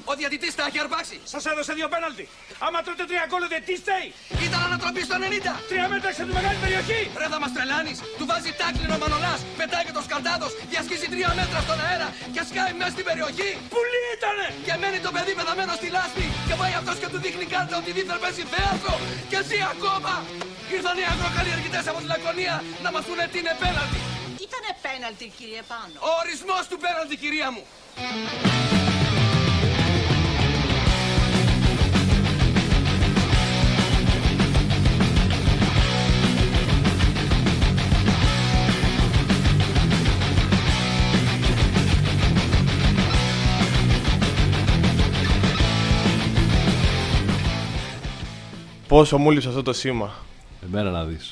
Ο διαιτητής τα έχει αρπάξει. Σας έδωσε 2 πέναλτι. Άμα τρώτε 3 γκολ, ο διαιτητής φταίει. Ήταν ανατροπή στο 90. 3 μέτρα έξω από τη μεγάλη περιοχή. Ρε θα μας τρελάνεις. Του βάζει τάκλινο ο Μανολάς. Πετάει και το Σκαλτάδος. Διασχίζει 3 μέτρα στον αέρα. Και σκάει μέσα στην περιοχή. Πουλί ήτανε. Και μένει το παιδί πεθαμένο στη λάσπη. Και πάει αυτός και του δείχνει κάρτα ότι δίθεν παίζει θέατρο. Και ζει ακόμα. Ήρθαν οι αγροκαλλιεργητές από τη Λακωνία να μας πούνε τι είναι πέναλτι. Ήτανε πέναλτι, κύριε Πάνο. Ο ορισμός του πέναλτι, κυρία μου. Πόσο μου λείψε αυτό το σήμα. Εμένα να δεις.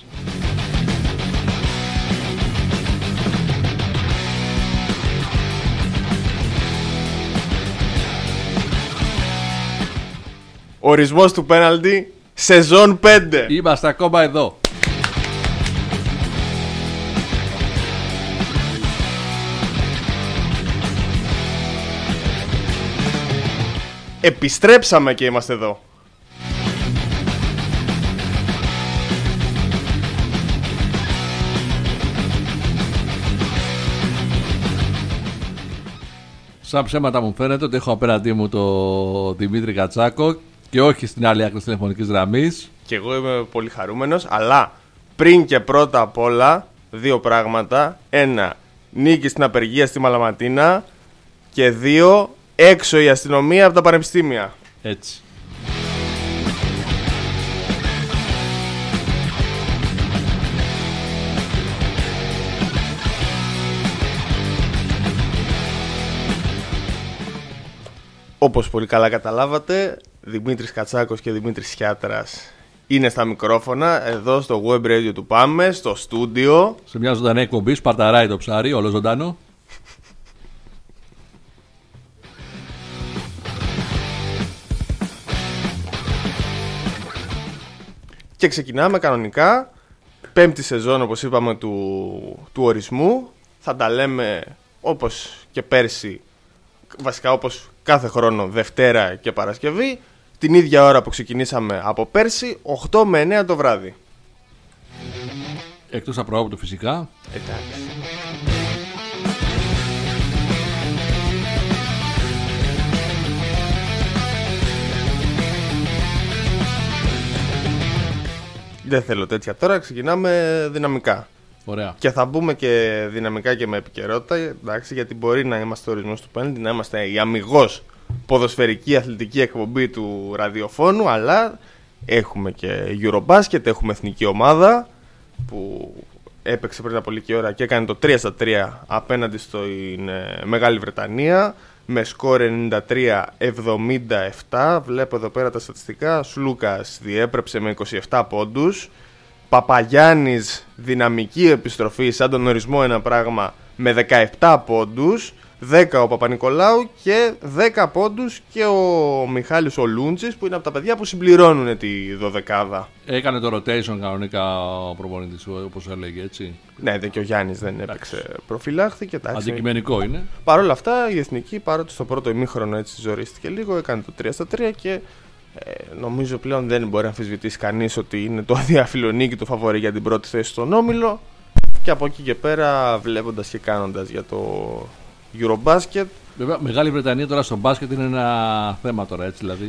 Ορισμός του πέναλτι, σεζόν 5. Είμαστε ακόμα εδώ. Επιστρέψαμε και είμαστε εδώ. Σαν ψέματα μου φαίνεται ότι έχω απέναντί μου τον Δημήτρη Κατσάκο και όχι στην άλλη άκρη της τηλεφωνικής γραμμής. Και εγώ είμαι πολύ χαρούμενος, αλλά πριν και πρώτα απ' όλα 2 πράγματα. 1, νίκη στην απεργία στη Μαλαματίνα. Και 2, έξω η αστυνομία από τα πανεπιστήμια. Έτσι. Όπως πολύ καλά καταλάβατε, Δημήτρης Κατσάκος και Δημήτρης Σιάτρας είναι στα μικρόφωνα, εδώ στο web radio του Πάμε, στο στούντιο. Σε μια ζωντανή εκπομπή, σπαρταράει το ψάρι, όλο ζωντανό. Και ξεκινάμε κανονικά, 5η σεζόν όπως είπαμε του ορισμού. Θα τα λέμε όπως και πέρσι, βασικά όπως κάθε χρόνο, Δευτέρα και Παρασκευή, την ίδια ώρα που ξεκινήσαμε από πέρσι, 8 με 9 το βράδυ. Εκτός απρόοπτου φυσικά. Εντάξει. Δεν θέλω τέτοια τώρα, ξεκινάμε δυναμικά. Ωραία. Και θα μπούμε και δυναμικά και με επικαιρότητα, εντάξει, γιατί μπορεί να είμαστε ορισμός του πέναλτι, να είμαστε η αμιγώς ποδοσφαιρική αθλητική εκπομπή του ραδιοφώνου, αλλά έχουμε και Eurobasket, έχουμε εθνική ομάδα που έπαιξε πριν από λίγη ώρα και έκανε το 3-3 απέναντι στην Μεγάλη Βρετανία με σκορ 93-77. Βλέπω εδώ πέρα τα στατιστικά. Σλούκας διέπρεψε με 27 πόντους. Παπαγιάννης δυναμική επιστροφή σαν τον ορισμό ένα πράγμα με 17 πόντους. 10 ο Παπα-Νικολάου και 10 πόντους και ο Μιχάλης ο Λούντζης, που είναι από τα παιδιά που συμπληρώνουν τη 12. Έκανε το rotation κανονικά ο προπονητής, όπως έλεγε, έτσι. Ναι, και ο Γιάννης δεν έπαιξε, προφυλάχθηκε. Αντικειμενικό είναι. Παρ' όλα αυτά η Εθνική, παρότι στο πρώτο ημίχρονο έτσι ζορίστηκε λίγο, έκανε το 3-3 και νομίζω πλέον δεν μπορεί να αμφισβητήσει κανείς ότι είναι το αδιαφιλονίκη του φαβορί για την πρώτη θέση στον όμιλο. Και από εκεί και πέρα, βλέποντας και κάνοντας για το Eurobasket. Βέβαια, Μεγάλη Βρετανία τώρα στο μπάσκετ είναι ένα θέμα τώρα, έτσι δηλαδή.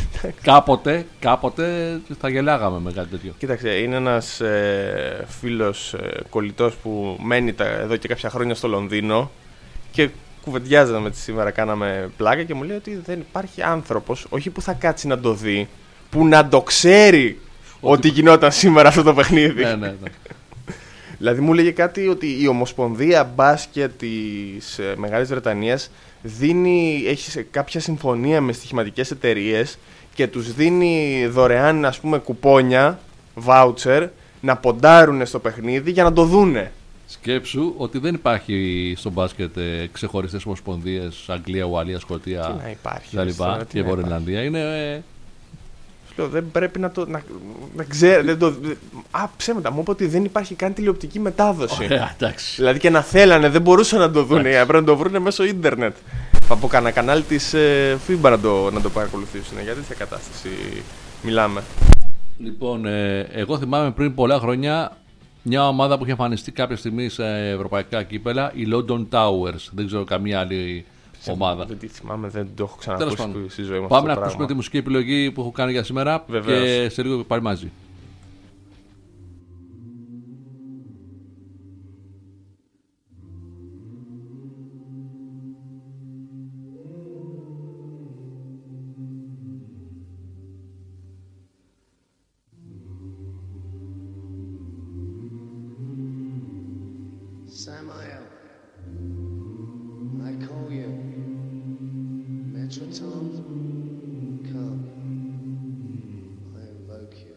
κάποτε θα γελάγαμε με κάτι τέτοιο. Κοίταξε, είναι ένας φίλος κολλητός που μένει εδώ και κάποια χρόνια στο Λονδίνο και κουβεντιάζαμε σήμερα, κάναμε πλάκα και μου λέει ότι δεν υπάρχει άνθρωπος, όχι που θα κάτσει να το δει, που να το ξέρει ότι γινόταν σήμερα αυτό το παιχνίδι. Ναι. Δηλαδή μου λέγε κάτι ότι η Ομοσπονδία Μπάσκετ της Μεγάλης Βρετανίας έχει κάποια συμφωνία με στοιχηματικές εταιρείες και τους δίνει δωρεάν, ας πούμε, κουπόνια, voucher, να ποντάρουν στο παιχνίδι για να το δούνε. Σκέψου ότι δεν υπάρχει στο μπάσκετ ξεχωριστές ομοσπονδίες, Αγγλία, Ουαλία, Σκωτία, Τι να υπάρχει, και Βόρεια Ιρλανδία. Είναι... Δεν πρέπει να το. Να ξέρει. Ψέματα. Μου είπε ότι δεν υπάρχει καν τηλεοπτική μετάδοση. Ωραία, εντάξει. Δηλαδή και να θέλανε, δεν μπορούσαν να το δουν. Πρέπει να το βρουν μέσω ίντερνετ. από κανένα κανάλι της FIBA να το παρακολουθήσουν. Για τέτοια κατάσταση μιλάμε. Λοιπόν, εγώ θυμάμαι πριν πολλά χρόνια μια ομάδα που είχε εμφανιστεί κάποια στιγμή σε ευρωπαϊκά κύπελα, η London Towers. Δεν ξέρω καμία άλλη ομάδα. Δεν τη θυμάμαι, δεν το έχω ξανακούσει στη ζωή μου. Πάμε να ακούσουμε τη μουσική επιλογή που έχω κάνει για σήμερα. Βεβαίως. Και σε λίγο πάλι μαζί. Samael, I call you. Metrotom, come. I invoke you.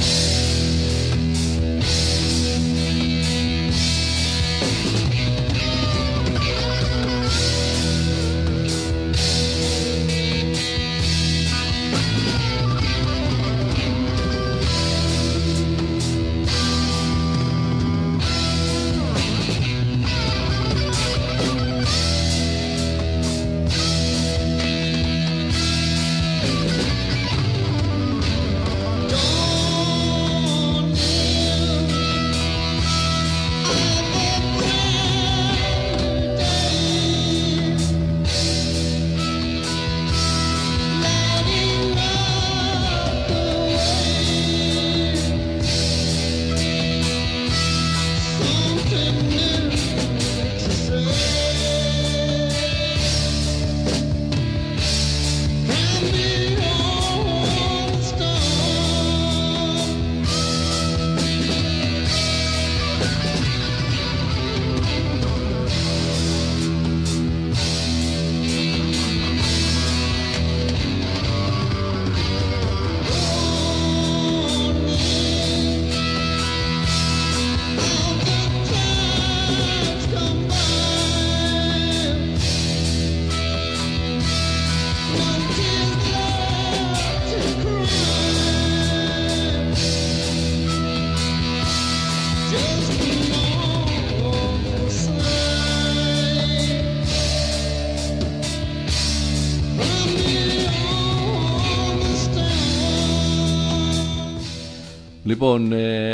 Λοιπόν,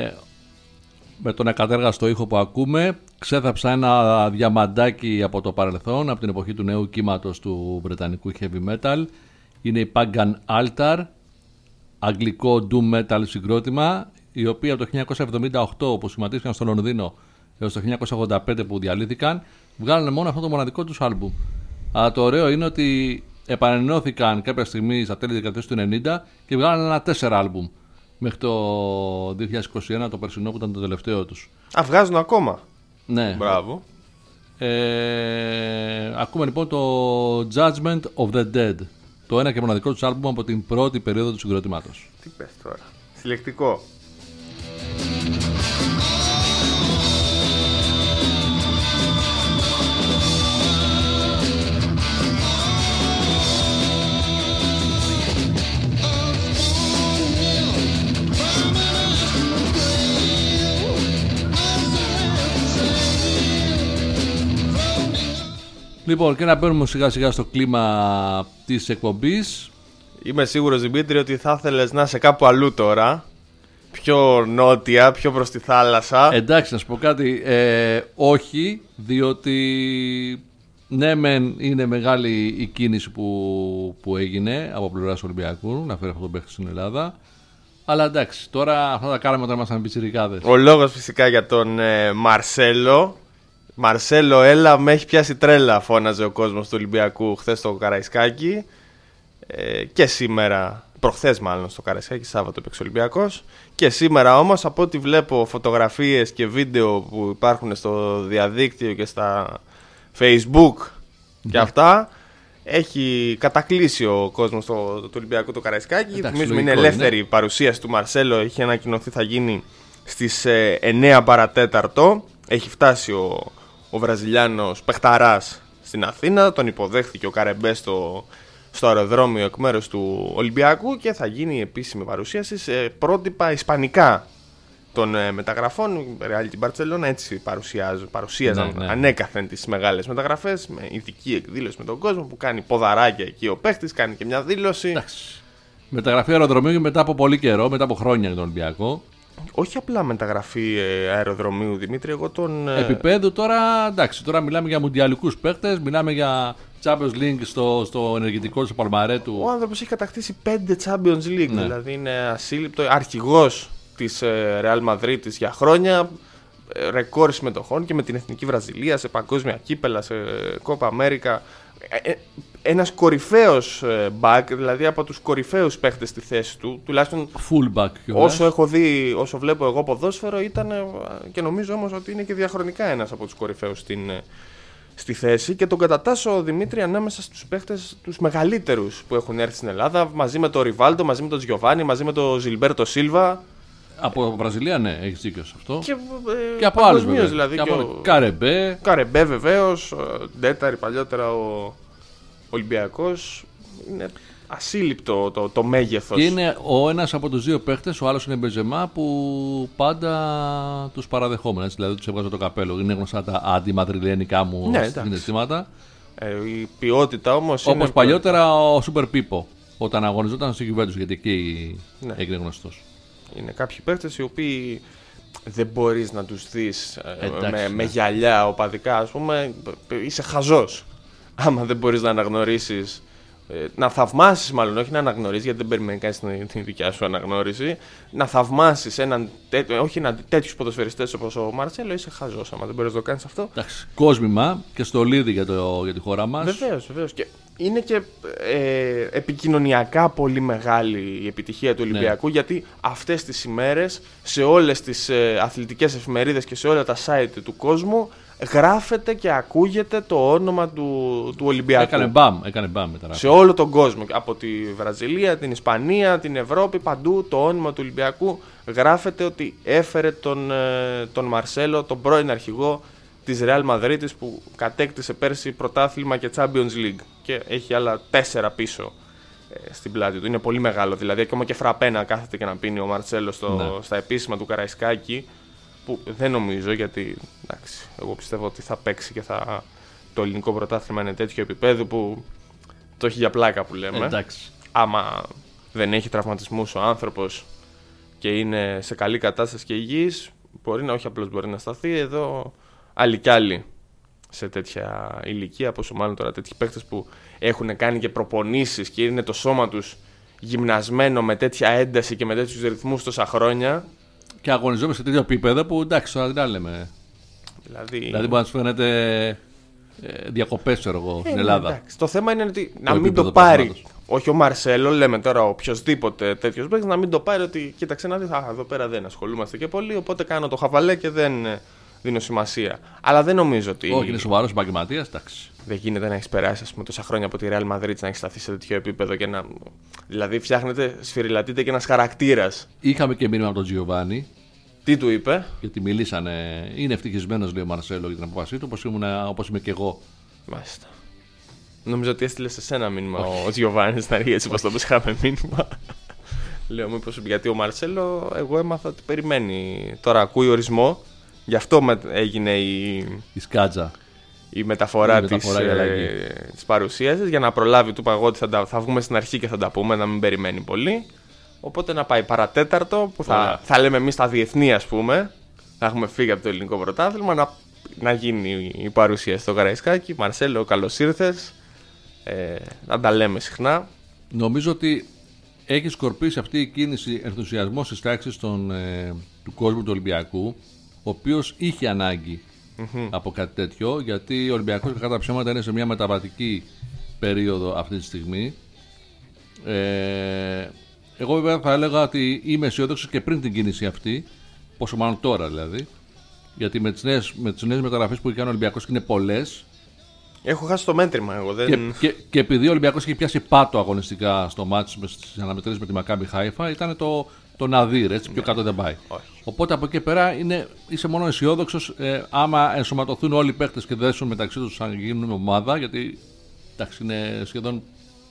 με τον ακατέργαστο ήχο που ακούμε, ξέθαψα ένα διαμαντάκι από το παρελθόν, από την εποχή του νέου κύματος του βρετανικού heavy metal. Είναι η Pagan Altar, αγγλικό doom metal συγκρότημα, οι οποίοι από το 1978 που σχηματίστηκαν στο Λονδίνο έως το 1985 που διαλύθηκαν, βγάλανε μόνο αυτό το μοναδικό τους άλμπουμ. Αλλά το ωραίο είναι ότι επανενώθηκαν κάποια στιγμή στα τέλη της δεκαετίας του 90 και βγάλανε ένα 4 άλμπουμ μέχρι το 2021, το περσινό που ήταν το τελευταίο τους. Βγάζουν ακόμα. Ναι. Μπράβο. Ακούμε λοιπόν το Judgment of the Dead, το ένα και μοναδικό τους άλμπουμ από την πρώτη περίοδο του συγκροτήματος. Τι πες τώρα. Συλλεκτικό. Λοιπόν, και να μπαίνουμε σιγά σιγά στο κλίμα της εκπομπής. Είμαι σίγουρος, Δημήτρη, ότι θα ήθελες να είσαι κάπου αλλού τώρα. Πιο νότια, πιο προς τη θάλασσα. Εντάξει, να σου πω κάτι. Όχι, διότι ναι, μεν είναι μεγάλη η κίνηση που έγινε από πλευράς Ολυμπιακού να φέρει αυτό το παίχτη στην Ελλάδα. Αλλά εντάξει, τώρα αυτά τα κάναμε όταν ήμασταν πιτσιρικάδες. Ο λόγος φυσικά για τον Μαρσέλο. Μαρσέλο, έλα, με έχει πιάσει τρέλα, φώναζε ο κόσμος του Ολυμπιακού χθες στο Καραϊσκάκι. Και σήμερα, προχθές μάλλον στο Καραϊσκάκι, Σάββατο έπαιξε ο Ολυμπιακός. Και σήμερα όμως, από ό,τι βλέπω φωτογραφίες και βίντεο που υπάρχουν στο διαδίκτυο και στα Facebook και αυτά, έχει κατακλείσει ο κόσμος του Ολυμπιακού το Καραϊσκάκι. Θυμίζουμε είναι ελεύθερη η παρουσίαση του Μαρσέλο, έχει ανακοινωθεί, θα γίνει στις 9 παρατέταρτο. Έχει φτάσει ο Βραζιλιάνος παιχταράς στην Αθήνα, τον υποδέχθηκε ο Καρεμπέ στο αεροδρόμιο εκ μέρους του Ολυμπιακού και θα γίνει η επίσημη παρουσίαση σε πρότυπα ισπανικά των μεταγραφών. Η Real και η Barcelona έτσι παρουσίαζαν ανέκαθεν τις μεγάλες μεταγραφές με ειδική εκδήλωση με τον κόσμο που κάνει ποδαράκια εκεί ο παίχτης, κάνει και μια δήλωση. Εντάξει. Μεταγραφή αεροδρομίου μετά από πολύ καιρό, μετά από χρόνια για τον Ολυμπιακό. Όχι απλά μεταγραφή αεροδρομίου, Δημήτρη, εγώ τον. Επίπεδου τώρα, εντάξει, τώρα μιλάμε για μουντιαλικούς παίχτες, μιλάμε για Champions League στο ενεργητικό του Παλμαρέ του. Ο άνθρωπος έχει κατακτήσει 5 Champions League, δηλαδή είναι ασύλληπτο, αρχηγός της Real Madrid για χρόνια, ρεκόρ συμμετοχών και με την Εθνική Βραζιλία σε παγκόσμια κύπελα, σε Copa America. Ένας κορυφαίος back, δηλαδή από τους κορυφαίους παίχτες στη θέση του, τουλάχιστον Fullback. όσο έχω δει, όσο βλέπω εγώ ποδόσφαιρο, ήταν και νομίζω όμως ότι είναι και διαχρονικά ένας από τους κορυφαίους στη θέση και τον κατατάσσω, Δημήτρη, ανάμεσα στους παίχτες τους μεγαλύτερους που έχουν έρθει στην Ελλάδα, μαζί με τον Ριβάλντο, μαζί με τον Τζιοβάνι, μαζί με τον Ζιλμπέρτο Σίλβα. Από Βραζιλία, ναι, έχεις δίκιο σε αυτό. Και από άλλους παγκοσμίως, δηλαδή. Καρεμπέ βεβαίως, Ντέταρη παλιότερα ο Ολυμπιακός. Είναι ασύλληπτο το μέγεθος. Και είναι ο ένας από τους δύο παίχτες, ο άλλος είναι Μπεζεμά, που πάντα τους παραδεχόμουν. Δηλαδή τους έβγαζα το καπέλο. Είναι γνωστά τα αντιμαδριλιανικά μου συναισθήματα. Η ποιότητα όμως. Όπως παλιότερα ο Σούπερ Πίπο, όταν αγωνιζόταν στη Juventus, γιατί εκεί έγινε γνωστός. Είναι κάποιοι παίχτες οι οποίοι δεν μπορείς να τους δεις με γυαλιά οπαδικά, ας πούμε. Είσαι χαζός. Άμα δεν μπορείς να αναγνωρίσεις, να θαυμάσεις μάλλον, όχι να αναγνωρίσεις, γιατί δεν περιμένει κανείς την δικιά σου αναγνώριση, να θαυμάσεις τέτοιους ποδοσφαιριστές όπως ο Μαρσέλο, είσαι χαζός άμα δεν μπορείς να το κάνεις αυτό. Εντάξει, κόσμημα και στολίδι για τη χώρα μας. Βεβαίως. Και είναι και επικοινωνιακά πολύ μεγάλη η επιτυχία του Ολυμπιακού, γιατί αυτές τις ημέρες σε όλες τις αθλητικές εφημερίδες και σε όλα τα site του κόσμου γράφεται και ακούγεται το όνομα του Ολυμπιακού. Έκανε μπαμ μετά. Σε όλο τον κόσμο, από τη Βραζιλία, την Ισπανία, την Ευρώπη, παντού το όνομα του Ολυμπιακού γράφεται ότι έφερε τον Μαρσέλο, τον πρώην αρχηγό της Real Madrid, που κατέκτησε πέρσι πρωτάθλημα και Champions League και έχει άλλα 4 πίσω στην πλάτη του. Είναι πολύ μεγάλο, δηλαδή ακόμα και φραπένα κάθεται και να πίνει ο Μαρσέλο στα επίσημα του Καραϊσκάκη, που δεν νομίζω, γιατί εντάξει, εγώ πιστεύω ότι θα παίξει και το ελληνικό πρωτάθλημα είναι τέτοιο επίπεδο που το έχει για πλάκα που λέμε. Εντάξει. Άμα δεν έχει τραυματισμούς ο άνθρωπος και είναι σε καλή κατάσταση και υγιής, όχι απλώς μπορεί να σταθεί εδώ άλλοι κι άλλοι σε τέτοια ηλικία, πόσο μάλλον τώρα τέτοιοι παίκτες που έχουν κάνει και προπονήσεις και είναι το σώμα τους γυμνασμένο με τέτοια ένταση και με τέτοιους ρυθμούς τόσα χρόνια. Και αγωνιζόμαστε σε τέτοιο επίπεδο που εντάξει, τώρα τι να λέμε. Δηλαδή μπορεί να σου φαίνεται διακοπές, ξέρω εγώ, στην Ελλάδα. Εντάξει. Το θέμα είναι ότι να μην το πάρει. Όχι ο Μαρσέλο, λέμε τώρα οποιοδήποτε τέτοιο παίκτη, να μην το πάρει ότι κοίταξε να δει, εδώ πέρα δεν ασχολούμαστε και πολύ, οπότε κάνω το χαβαλέ και δεν δίνω σημασία. Αλλά δεν νομίζω ότι. Όχι, είναι σοβαρός επαγγελματίας, εντάξει. Δεν γίνεται να έχει περάσει, ας πούμε, τόσα χρόνια από τη Real Madrid να έχει σταθεί σε τέτοιο επίπεδο και να. Δηλαδή, φτιάχνεται, σφυριλατείται και ένας χαρακτήρας. Είχαμε και μήνυμα από τον Τζιοβάνι. Τι του είπε? Γιατί μιλήσανε. Είναι ευτυχισμένος, λέει ο Μαρσέλο, για την αποφασή του, όπως είμαι και εγώ. Μάλιστα. Νομίζω ότι έστειλε σε σένα μήνυμα ο Τζιοβάνι να ρίξει έτσι, πως το είχαμε μήνυμα. Λέω, μήπως γιατί ο Μαρσέλο, εγώ έμαθα ότι περιμένει. Τώρα ακούει ορισμό, γι' αυτό έγινε η σκάτζα. Η μεταφορά της παρουσίασης, για να προλάβει, του είπα εγώ ότι θα βγούμε στην αρχή και θα τα πούμε, να μην περιμένει πολύ. Οπότε να πάει παρατέταρτο, που θα λέμε εμείς τα διεθνή, ας πούμε. Θα έχουμε φύγει από το ελληνικό πρωτάθλημα, να γίνει η παρουσίαση στο Καραϊσκάκι. Μαρσέλο, καλώς ήρθες. Να τα λέμε συχνά. Νομίζω ότι έχει σκορπίσει αυτή η κίνηση ενθουσιασμό στις τάξεις του κόσμου του Ολυμπιακού, ο οποίος είχε ανάγκη από κάτι τέτοιο, γιατί ο Ολυμπιακός, κατά τα ψέματα, είναι σε μια μεταβατική περίοδο αυτή τη στιγμή. Εγώ βέβαια θα έλεγα ότι είμαι αισιόδοξος και πριν την κίνηση αυτή, πόσο μάλλον τώρα δηλαδή, γιατί με τις νέες μεταγραφές που έχει κάνει ο Ολυμπιακός, και είναι πολλές. Έχω χάσει το μέτρημα εγώ. Και επειδή ο Ολυμπιακός έχει πιάσει πάτο αγωνιστικά στο μάτς στις αναμετρήσεις με τη Μακάμπι Χάιφα, ήταν το ναδύρ, έτσι, πιο κάτω δεν πάει. Όχι. Οπότε από εκεί πέρα είσαι μόνο αισιόδοξος άμα ενσωματωθούν όλοι οι παίκτες και δέσουν μεταξύ τους αν γίνουν ομάδα, γιατί εντάξει, είναι σχεδόν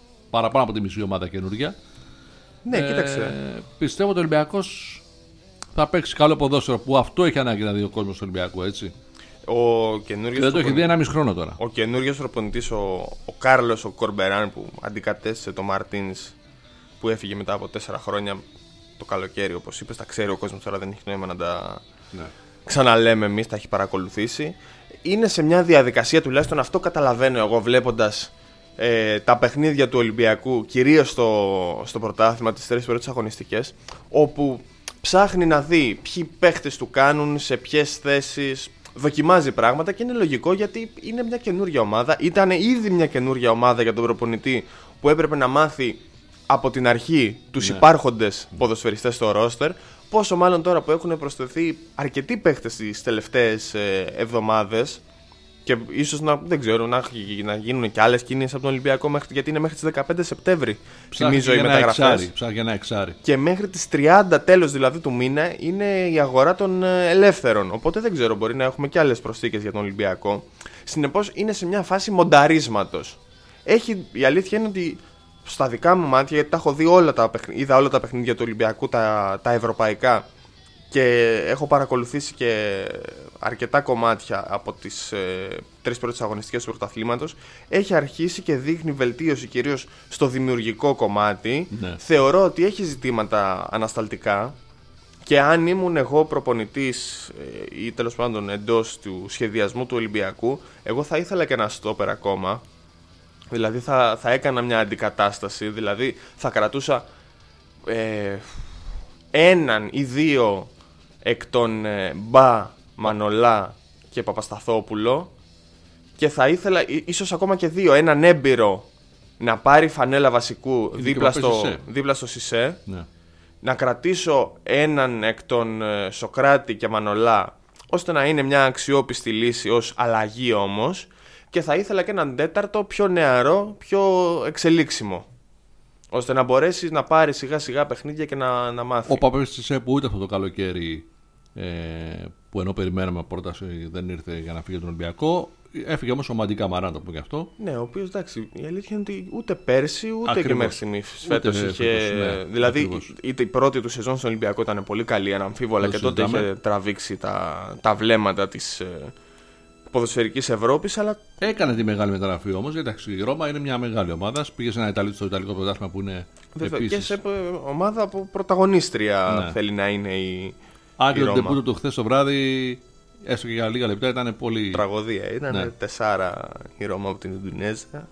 παραπάνω από τη μισή ομάδα καινούργια. Ναι, κοίταξε. Πιστεύω ότι ο Ολυμπιακός θα παίξει καλό ποδόσφαιρο που αυτό έχει ανάγκη να δει ο κόσμος του Ολυμπιακού, έτσι. Και δεν το έχει δει 1,5 χρόνο τώρα. Ο καινούργιος προπονητής, ο Κάρλος ο Κορμπεράν, που αντικατέστησε το Μαρτίνς που έφυγε μετά από 4 χρόνια το καλοκαίρι, όπως είπες, τα ξέρει ο κόσμος, τώρα δεν έχει νόημα να τα ξαναλέμε εμείς, τα έχει παρακολουθήσει. Είναι σε μια διαδικασία, τουλάχιστον αυτό καταλαβαίνω εγώ βλέποντας τα παιχνίδια του Ολυμπιακού, κυρίως στο πρωτάθλημα, τις 3 πρώτες αγωνιστικές, όπου ψάχνει να δει ποιοι παίχτες του κάνουν, σε ποιες θέσεις, δοκιμάζει πράγματα και είναι λογικό γιατί είναι μια καινούργια ομάδα. Ήταν ήδη μια καινούργια ομάδα για τον προπονητή που έπρεπε να μάθει από την αρχή τους υπάρχοντες ποδοσφαιριστές στο ρόστερ. Πόσο μάλλον τώρα που έχουν προσθεθεί αρκετοί παίχτες τις τελευταίες εβδομάδες και ίσως δεν ξέρω, να γίνουν και άλλες κινήσεις από τον Ολυμπιακό γιατί είναι μέχρι τις 15 Σεπτέμβρη. Θυμίζω οι μεταγραφές. Ψάχνει ένα εξάρι. Και μέχρι τις 30 τέλος δηλαδή του μήνα είναι η αγορά των ελεύθερων. Οπότε δεν ξέρω, μπορεί να έχουμε και άλλες προσθήκες για τον Ολυμπιακό. Συνεπώς είναι σε μια φάση μονταρίσματος. Η αλήθεια είναι ότι στα δικά μου μάτια, γιατί τα έχω δει είδα όλα τα παιχνίδια του Ολυμπιακού, τα ευρωπαϊκά, και έχω παρακολουθήσει και αρκετά κομμάτια από τις 3 πρώτες αγωνιστικές του πρωταθλήματος. Έχει αρχίσει και δείχνει βελτίωση κυρίως στο δημιουργικό κομμάτι. Ναι. Θεωρώ ότι έχει ζητήματα ανασταλτικά και αν ήμουν εγώ προπονητής ή τέλος πάντων εντός του σχεδιασμού του Ολυμπιακού, εγώ θα ήθελα και ένα στόπερ ακόμα. Δηλαδή θα έκανα μια αντικατάσταση, δηλαδή θα κρατούσα έναν ή δύο εκ των Μπα, Μανολά και Παπασταθόπουλο, και θα ήθελα ίσως ακόμα και δύο, έναν έμπειρο να πάρει φανέλα βασικού δίπλα στο Σισέ, ναι. Να κρατήσω έναν εκ των Σοκράτη και Μανολά, ώστε να είναι μια αξιόπιστη λύση ως αλλαγή όμως, και θα ήθελα και έναν τέταρτο πιο νεαρό, πιο εξελίξιμο, ώστε να μπορέσει να πάρει σιγά σιγά παιχνίδια και να μάθει. Ο Παπασταθόπουλος που ούτε αυτό το καλοκαίρι, που ενώ περιμέναμε πρόταση δεν ήρθε για να φύγει τον Ολυμπιακό, έφυγε όμως ο Μαντί Καμαρά, το πω και αυτό. Ναι, ο οποίος εντάξει, η αλήθεια είναι ότι ούτε πέρσι ούτε Ακριβώς. και μέχρι στιγμή φέτος είχε. Ναι, δηλαδή ακριβώς. η πρώτη του σεζόν στον Ολυμπιακό ήταν πολύ καλή, αναμφίβολα, και τότε είχε τραβήξει τα βλέμματα της ποδοσφαιρικής Ευρώπης, αλλά. Έκανε τη μεγάλη μεταγραφή όμως, γιατί η Ρώμα είναι μια μεγάλη ομάδα. Πήγε σε στο Ιταλικό πρωτάθλημα που είναι. Επίσης. Και σε ομάδα από πρωταγωνίστρια θέλει να είναι η. Άκρη το ντεμπούτο του χθες το βράδυ, έστω και για λίγα λεπτά, ήταν πολύ. Τραγωδία. Ήταν Ναι. 4 η Ρώμα από την Ινδονέζια.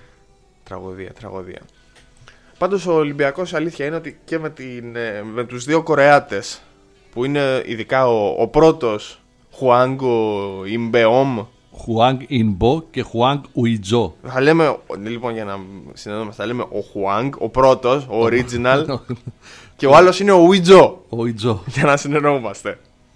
Τραγωδία. Πάντως ο Ολυμπιακός, αλήθεια είναι ότι και με τους δύο Κορεάτες, που είναι ειδικά ο πρώτος, Χουάνγκο Ιμπεόμ. Χουάνγκ Ινμπο και Χουάνγκ Ουιτζό. Θα λέμε, λοιπόν, για να συνεννοούμαστε, θα λέμε ο Χουάνγκ, ο πρώτος, ο original, και ο άλλος είναι ο Ουιτζό. Ο Ουιτζό. Για να συνεννοούμαστε.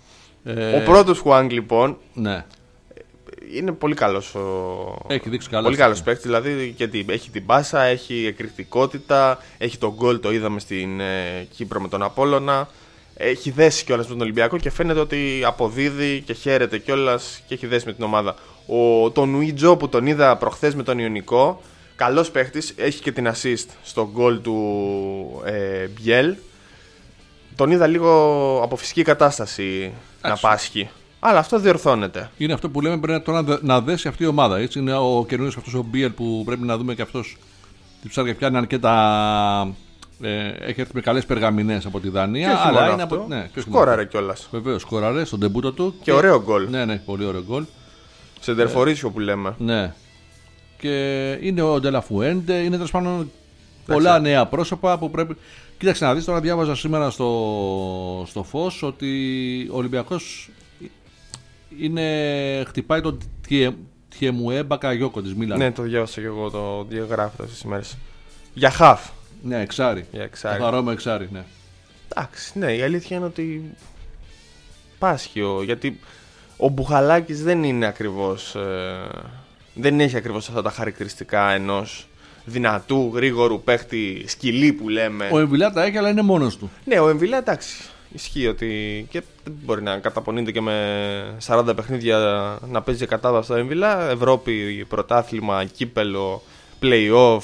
Ο πρώτος Χουάνγκ, λοιπόν, Ναι. είναι πολύ καλός. Έχει δείξει καλά. Πολύ καλός παίκτης, δηλαδή έχει την πάσα, έχει εκρηκτικότητα, έχει τον γκολ, το είδαμε στην Κύπρο με τον Απόλλωνα. Έχει δέσει κιόλας με τον Ολυμπιακό και φαίνεται ότι αποδίδει και χαίρεται κιόλας και έχει δέσει με την ομάδα. Τον Ουιτζό που τον είδα προχθές με τον Ιωνικό, καλός παίκτης, έχει και την assist στο γκολ του Μπιέλ. Τον είδα λίγο από φυσική κατάσταση να πάσχει. Αλλά αυτό διορθώνεται. Είναι αυτό που λέμε, πρέπει τώρα να δέσει αυτή η ομάδα. Έτσι. Είναι ο καινούριος αυτός ο Μπιέλ που πρέπει να δούμε και αυτός. Τη ψάρια πιάνει αρκετά. Έχει έρθει με καλές περγαμηνές από τη Δανία. Και όχι αλλά μόνο είναι αυτό. από. Ναι, σκόραρε κιόλας. Βεβαίως, σκόραρε στον ντεμπούτο του. Και ωραίο γκολ. Ναι, πολύ ωραίο γκολ. Σεντερφορίσιο που λέμε. Ναι. Και είναι ο Ντελαφουέντε, είναι τέλος πάντων πολλά νέα πρόσωπα που πρέπει. Κοίταξε να δεις, τώρα διάβαζα σήμερα στο Φως ότι ο Ολυμπιακός χτυπάει τον Τιεμουέ Μπακαγιόκο της Μίλαν. Ναι, το διάβασα και εγώ, το διαγράφω αυτές τις μέρες. Για χαφ. Ναι, εξάρι. Καθαρό με εξάρι, ναι. Εντάξει, ναι, η αλήθεια είναι ότι πάσχει γιατί ο Μπουχαλάκης δεν είναι ακριβώς. Δεν έχει ακριβώς αυτά τα χαρακτηριστικά ενός δυνατού, γρήγορου παίχτη, σκυλί που λέμε. Ο Εμβιλά τα έχει, αλλά είναι μόνος του. Ναι, ο Εμβιλά, εντάξει. Ισχύει ότι και δεν μπορεί να καταπονείται και με 40 παιχνίδια να παίζει κατάδοση στο Εμβιλά. Ευρώπη, πρωτάθλημα, κύπελο, play-off.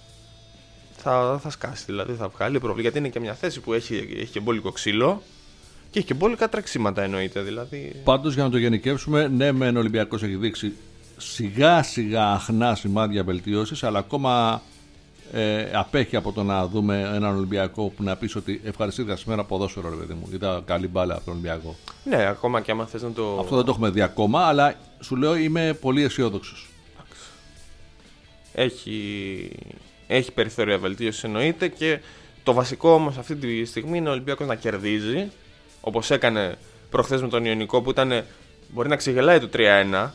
Θα σκάσει, δηλαδή θα βγάλει πρόβλημα. Γιατί είναι και μια θέση που έχει και μπόλικο ξύλο. Και έχει και μπόλικα τρεξίματα εννοείται. Δηλαδή. Πάντως για να το γενικεύσουμε, ναι, μεν ο Ολυμπιακός έχει δείξει σιγά σιγά αχνά σημάδια βελτίωσης, αλλά ακόμα απέχει από το να δούμε έναν Ολυμπιακό που να πεις ότι ευχαριστήθηκα σήμερα ποδόσφαιρο, ρε παιδί μου. Είδα καλή μπάλα από τον Ολυμπιακό. Ναι, ακόμα και άμα θες να το. Αυτό δεν το έχουμε δει ακόμα, αλλά σου λέω είμαι πολύ αισιόδοξος. Έχει περιθώρια βελτίωσης εννοείται, και το βασικό όμως αυτή τη στιγμή είναι ο Ολυμπιακός να κερδίζει, όπως έκανε προχθές με τον Ιωνικό που ήταν, μπορεί να ξεγελάει το 3-1.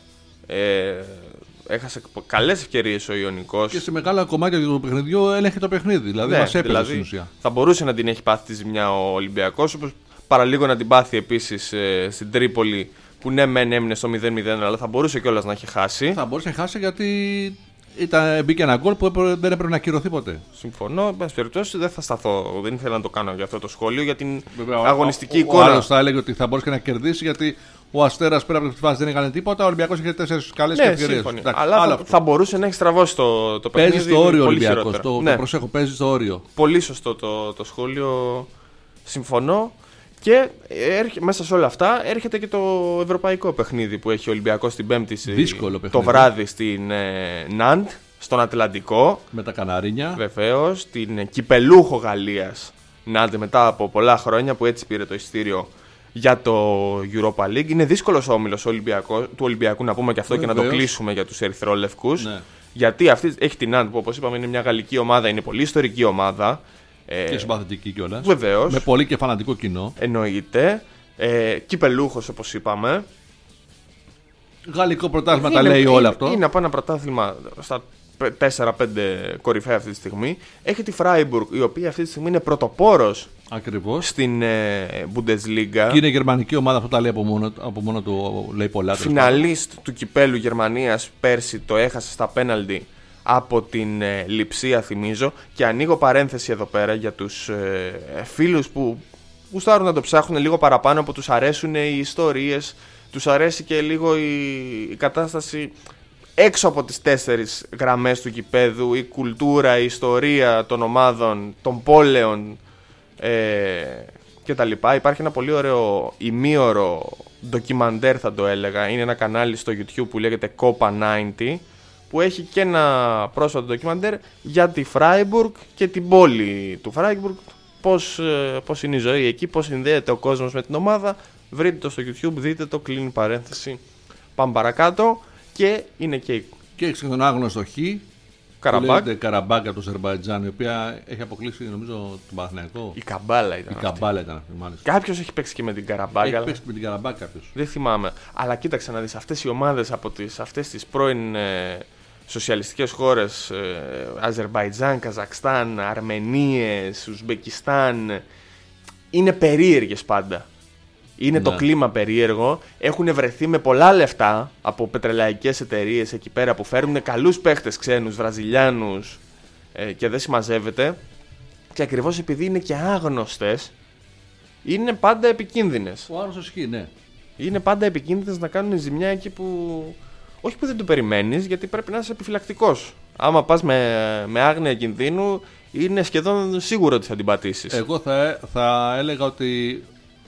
Έχασε καλές ευκαιρίες ο Ιωνικός. Και σε μεγάλα κομμάτια του παιχνιδιού έλεγχε το παιχνίδι. Δηλαδή ναι, μας έπαιζε δηλαδή, στην ουσία. Θα μπορούσε να την έχει πάθει τη ζημιά ο Ολυμπιακός, όπως παραλίγο να την πάθει επίσης στην Τρίπολη, που ναι, μεν έμεινε στο 0-0, αλλά θα μπορούσε κιόλας να έχει χάσει. Θα μπορούσε να χάσει γιατί μπήκε ένα γκολ που δεν έπρεπε να ακυρωθεί ποτέ. Συμφωνώ. Εν πάση περιπτώσει, δεν θα σταθώ. Δεν ήθελα να το κάνω για αυτό το σχόλιο, για την Βέβαια, αγωνιστική ο εικόνα. άλλος θα έλεγε ότι θα μπορούσε και να κερδίσει, γιατί ο Αστέρας πέρα από τη φάση δεν έκανε τίποτα. Ο Ολυμπιακός είχε 4 καλές ευκαιρίες. Αλλά θα μπορούσε να έχει στραβώσει το παιχνίδι. Παίζει στο όριο ο Ολυμπιακός. Ναι. Το προσέχω, παίζει στο όριο. Πολύ σωστό το σχόλιο. Συμφωνώ. Και μέσα σε όλα αυτά έρχεται και το ευρωπαϊκό παιχνίδι που έχει ο Ολυμπιακός την Πέμπτη το βράδυ στην Ναντ, στον Ατλαντικό. Με τα Καναρίνια. Βεβαίως, την κυπελούχο Γαλλίας Ναντ, μετά από πολλά χρόνια που έτσι πήρε το εισιτήριο για το Europa League. Είναι δύσκολος ο όμιλος του Ολυμπιακού, να πούμε και αυτό. Βεβαίως. Και να το κλείσουμε για τους ερυθρόλευκους. Ναι. Γιατί έχει την Ναντ που, όπως είπαμε, είναι μια γαλλική ομάδα, είναι πολύ ιστορική ομάδα. Και συμπαθητική κιόλας. Βεβαίως. Με πολύ και φανατικό κοινό. Εννοείται. Κυπελούχος, όπως είπαμε. Γαλλικό πρωτάθλημα τα λέει όλο αυτό. Είναι από ένα πρωτάθλημα στα 4-5 κορυφαία αυτή τη στιγμή. Έχει τη Φράιμπουργκ, η οποία αυτή τη στιγμή είναι πρωτοπόρος. Ακριβώς. Στην Bundesliga. Και είναι γερμανική ομάδα, αυτό τα λέει από μόνο του, λέει πολλά. Φιναλίστ του κυπέλου Γερμανίας πέρσι, το έχασε στα πέναλτι από την Λειψία, θυμίζω. Και ανοίγω παρένθεση εδώ πέρα για τους φίλους που γουστάρουν να το ψάχνουν λίγο παραπάνω, που τους αρέσουν οι ιστορίες, τους αρέσει και λίγο η κατάσταση έξω από τις 4 γραμμές του γηπέδου, η κουλτούρα, η ιστορία των ομάδων, των πόλεων κτλ. Υπάρχει ένα πολύ ωραίο ημίωρο ντοκιμαντέρ, θα το έλεγα. Είναι ένα κανάλι στο YouTube που λέγεται Copa 90, που έχει και ένα πρόσφατο ντοκιμαντέρ για τη Φράιμπουργκ και την πόλη του Φράιμπουργκ. Πώς είναι η ζωή εκεί, πώς συνδέεται ο κόσμος με την ομάδα. Βρείτε το στο YouTube, δείτε το, κλείνει παρένθεση. Πάμε παρακάτω. Και είναι και έχει τον άγνωστο Χ. Καραμπάκ από το Αζερμπαϊτζάν, η οποία έχει αποκλείσει, νομίζω, τον Παναθηναϊκό. Η Καμπάλα ήταν. Η Καμπάλα ήταν αυτή, μάλιστα. Κάποιος έχει παίξει και με την Καραμπάκ. Έχει παίξει με την Καραμπάκ κάποιος. Δεν θυμάμαι. Αλλά κοίταξε να δεις, αυτές οι ομάδες από αυτές τις πρώην σοσιαλιστικές χώρες, Αζερμπαϊτζάν, Καζακστάν, Αρμενίες, Ουσμπεκιστάν, είναι περίεργες πάντα. Είναι το κλίμα περίεργο. Έχουν βρεθεί με πολλά λεφτά από πετρελαϊκές εταιρείες εκεί πέρα που φέρνουν καλούς παίχτες ξένους, Βραζιλιάνους και δεν συμμαζεύεται. Και ακριβώς επειδή είναι και άγνωστες, είναι πάντα επικίνδυνες. Ο άγνωστος Χ, ναι. Είναι πάντα επικίνδυνες να κάνουν ζημιά εκεί που. Όχι που δεν το περιμένεις, γιατί πρέπει να είσαι επιφυλακτικός. Άμα πας με άγνοια κινδύνου, είναι σχεδόν σίγουρο ότι θα την πατήσεις. Εγώ θα έλεγα ότι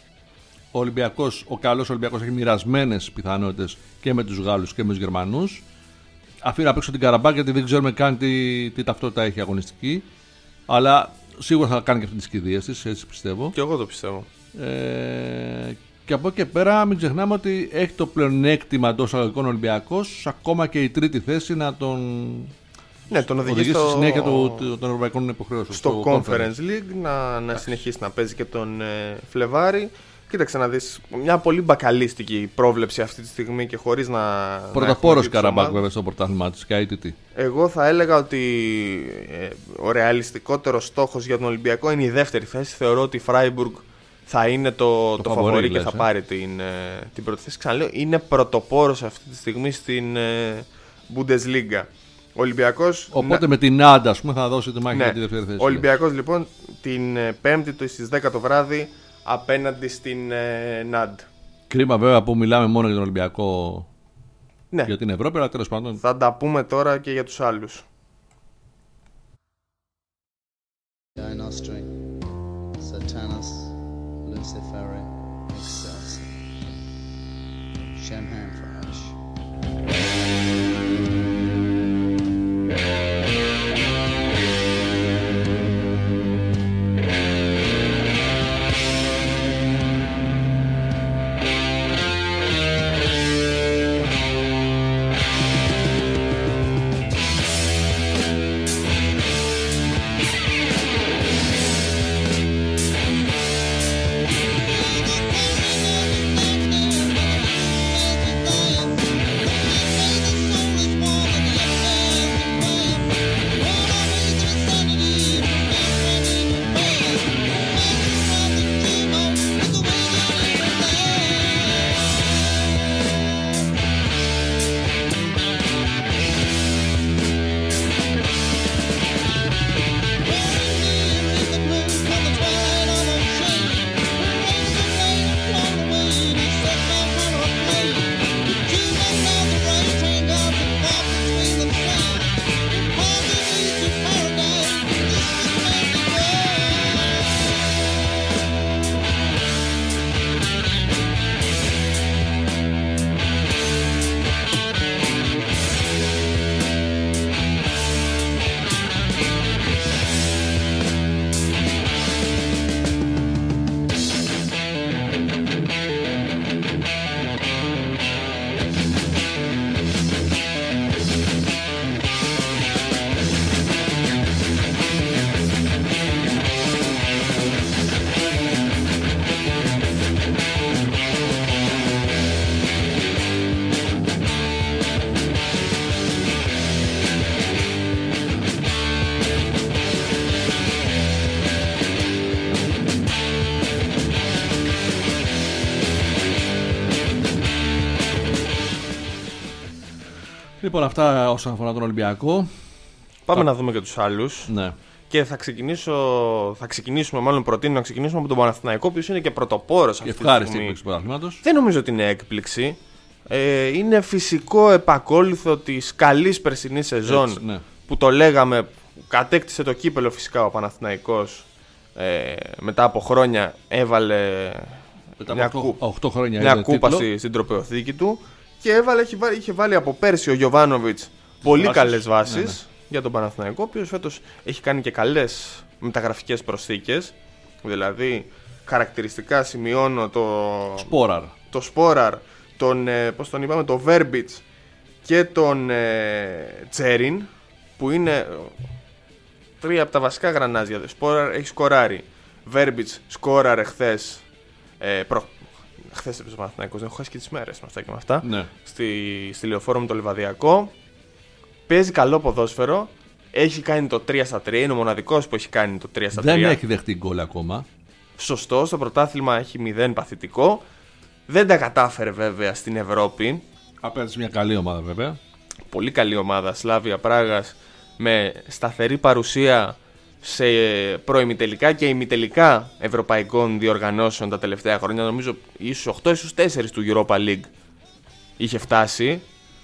ο καλός Ολυμπιακός έχει μοιρασμένες πιθανότητες και με τους Γάλλους και με τους Γερμανούς. Αφήνω απ' έξω την Καραμπάκ, γιατί δεν ξέρουμε καν τι ταυτότητα έχει αγωνιστική. Αλλά σίγουρα θα κάνει και αυτή τις κηδείες της, έτσι πιστεύω. Και εγώ το πιστεύω. Και από εκεί και πέρα, μην ξεχνάμε ότι έχει το πλεονέκτημα εντός εισαγωγικών Ολυμπιακός, ακόμα και η τρίτη θέση να τον οδηγήσει στη συνέχεια των ευρωπαϊκών υποχρεώσεων. Στο Conference League να συνεχίσει να παίζει και τον Φλεβάρι. Κοίταξε να δεις, μια πολύ μπακαλίστικη πρόβλεψη αυτή τη στιγμή και χωρίς να. Πρωτοπόρος Καραμπάκ, βέβαια, στο πρωτάθλημά της και ITT. Εγώ θα έλεγα ότι ο ρεαλιστικότερος στόχος για τον Ολυμπιακό είναι η δεύτερη θέση. Θεωρώ ότι η Φράιμπουργκ θα είναι το φαβορί και θα πάρει την πρώτη θέση. Ξαναλέω, είναι πρωτοπόρος αυτή τη στιγμή στην Bundesliga. Ολυμπιακός. Οπότε με την Άντα, ας πούμε, θα δώσει τη μάχη για τη δεύτερη θέση. Ο Ολυμπιακός λοιπόν την Πέμπτη στις 10 το βράδυ απέναντι στην ΝΑΝΤ. Κρίμα βέβαια που μιλάμε μόνο για τον Ολυμπιακό, για την Ευρώπη, αλλά τέλος πάντων. Θα τα πούμε τώρα και για τους άλλους. Nostri, Satanas, Luciferi, champagne for us. Λοιπόν, αυτά όσον αφορά τον Ολυμπιακό. Πάμε να δούμε και τους άλλους. Ναι. Και προτείνω να ξεκινήσουμε από τον Παναθηναϊκό, που είναι και πρωτοπόρος αυτή τη στιγμή. Ευχάριστη έκπληξη του πρωταθλήματος. Δεν νομίζω ότι είναι έκπληξη. Είναι φυσικό επακόλουθο της καλής περσινής σεζόν. Έτσι, ναι. Που το λέγαμε, κατέκτησε το κύπελο φυσικά ο Παναθηναϊκός. Μετά από χρόνια έβαλε Μετά από 8 χρόνια μια κούπα στην τροπαιοθήκη του. Και είχε βάλει από πέρσι ο Γιοβάνοβιτς πολύ καλές βάσεις για τον Παναθηναϊκό, ο οποίος φέτος έχει κάνει και καλές μεταγραφικές προσθήκες. Δηλαδή, χαρακτηριστικά σημειώνω το Σπόραρ, πώς τον είπαμε, το Βέρμπιτς και τον Τσέριν, που είναι τρία από τα βασικά γρανάζια. Σπόραρ έχει σκοράρει. Βέρμπιτς σκόραρε χθες. Χθες έπαιζε ο Παναθηναϊκός, δεν έχω χάσει και τις μέρες με αυτά και με αυτά. Ναι. Στη Λεωφόρο με το Λιβαδιακό. Παίζει καλό ποδόσφαιρο. Έχει κάνει το 3-3. Είναι ο μοναδικός που έχει κάνει το 3-3. Δεν έχει δεχτεί γκολ ακόμα. Σωστό. Στο πρωτάθλημα έχει 0 παθητικό. Δεν τα κατάφερε βέβαια στην Ευρώπη. Απέναντι σε μια καλή ομάδα βέβαια. Πολύ καλή ομάδα. Σλάβια Πράγας με σταθερή παρουσία σε προημιτελικά και ημιτελικά ευρωπαϊκών διοργανώσεων τα τελευταία χρόνια. Νομίζω ίσως 8 ίσως 4 του Europa League είχε φτάσει.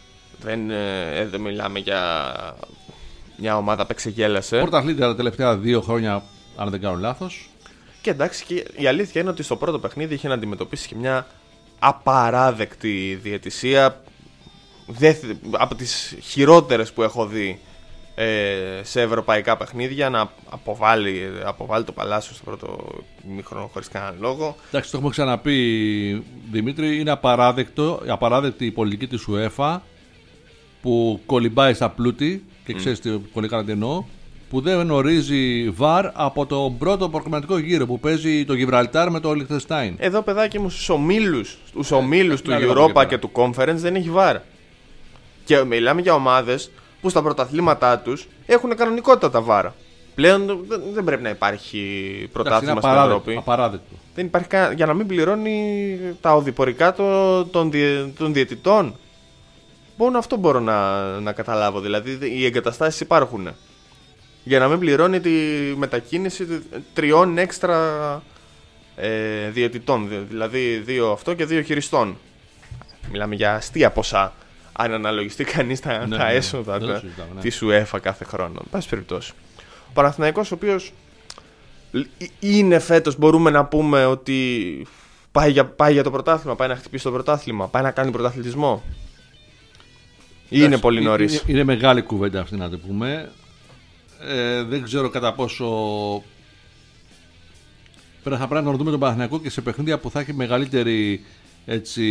Δεν μιλάμε για μια ομάδα που εξεγέλασε. Πρωταθλήτρια τα τελευταία 2 χρόνια, αν δεν κάνω λάθος. Και εντάξει, και η αλήθεια είναι ότι στο πρώτο παιχνίδι είχε να αντιμετωπίσει και μια απαράδεκτη διαιτησία, από τις χειρότερες που έχω δει σε ευρωπαϊκά παιχνίδια, να αποβάλει το Παλάσιο στο πρώτο ημίχρονο χωρίς κανέναν λόγο. Εντάξει, το έχουμε ξαναπεί, Δημήτρη, είναι απαράδεκτη η πολιτική της UEFA που κολυμπάει στα πλούτη, και ξέρεις τι πολύ καλά τι εννοώ, που δεν ορίζει VAR από τον πρώτο προκριματικό γύρο που παίζει το Γιβραλτάρ με το Λιχτενστάιν. Εδώ, παιδάκι μου, στους ομίλους του Europa και του Conference δεν έχει VAR. Και μιλάμε για ομάδες που στα πρωταθλήματά τους έχουν κανονικότητα τα VAR. Πλέον δεν πρέπει να υπάρχει πρωτάθλημα στην Ευρώπη. Απαράδεκτο. Δεν υπάρχει για να μην πληρώνει τα οδηπορικά των διαιτητών. Μόνο αυτό μπορώ να καταλάβω. Δηλαδή οι εγκαταστάσεις υπάρχουν. Για να μην πληρώνει τη μετακίνηση 3 έξτρα διαιτητών. Δηλαδή 2 αυτό και 2 χειριστών. Μιλάμε για αστεία ποσά. Αν αναλογιστεί κανείς τα έσοδα της UEFA κάθε χρόνο. Εν πάση περιπτώσει. Ο Παναθηναϊκός, ο οποίος είναι φέτος, μπορούμε να πούμε ότι πάει για το πρωτάθλημα, πάει να χτυπήσει το πρωτάθλημα, πάει να κάνει πρωταθλητισμό. Είναι πολύ νωρίς. Είναι μεγάλη κουβέντα αυτή να το πούμε. Δεν ξέρω κατά πόσο θα πρέπει να δούμε τον Παναθηναϊκό και σε παιχνίδια που θα έχει μεγαλύτερη έτσι,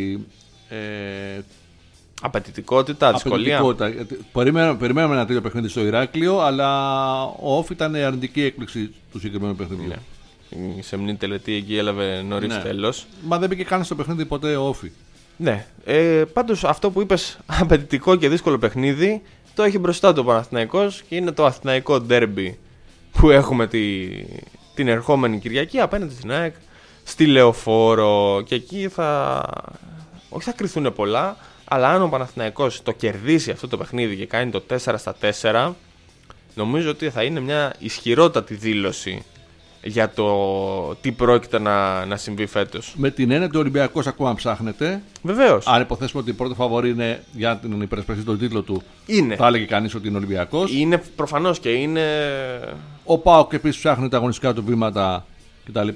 απαιτητικότητα, δυσκολία. Περιμέναμε ένα τέτοιο παιχνίδι στο Ηράκλειο, αλλά ο Όφ ήταν αρνητική έκπληξη του συγκεκριμένου παιχνιδιού. Ναι. Η σεμνή τελετή εκεί έλαβε νωρίς τέλος. Μα δεν μπήκε καν στο παιχνίδι ποτέ ο Όφη. Ναι. Πάντως αυτό που είπες, απαιτητικό και δύσκολο παιχνίδι, το έχει μπροστά του ο Παναθηναϊκός και είναι το αθηναϊκό ντέρμπι που έχουμε την ερχόμενη Κυριακή απέναντι στην ΑΕΚ στη Λεωφόρο. Και εκεί όχι θα κρυθούν πολλά, αλλά αν ο Παναθηναϊκός το κερδίσει αυτό το παιχνίδι και κάνει το 4-4, νομίζω ότι θα είναι μια ισχυρότατη δήλωση για το τι πρόκειται να συμβεί φέτος. Με την έννοια ότι ο Ολυμπιακός ακόμα ψάχνεται. Βεβαίως. Αν υποθέσουμε ότι η πρώτη φαβορή είναι για την υπερασπιστή τον τίτλο του, θα έλεγε κανείς ότι είναι Ολυμπιακός. Είναι προφανώς και είναι. Ο ΠΑΟΚ επίσης ψάχνει τα αγωνιστικά του βήματα κτλ.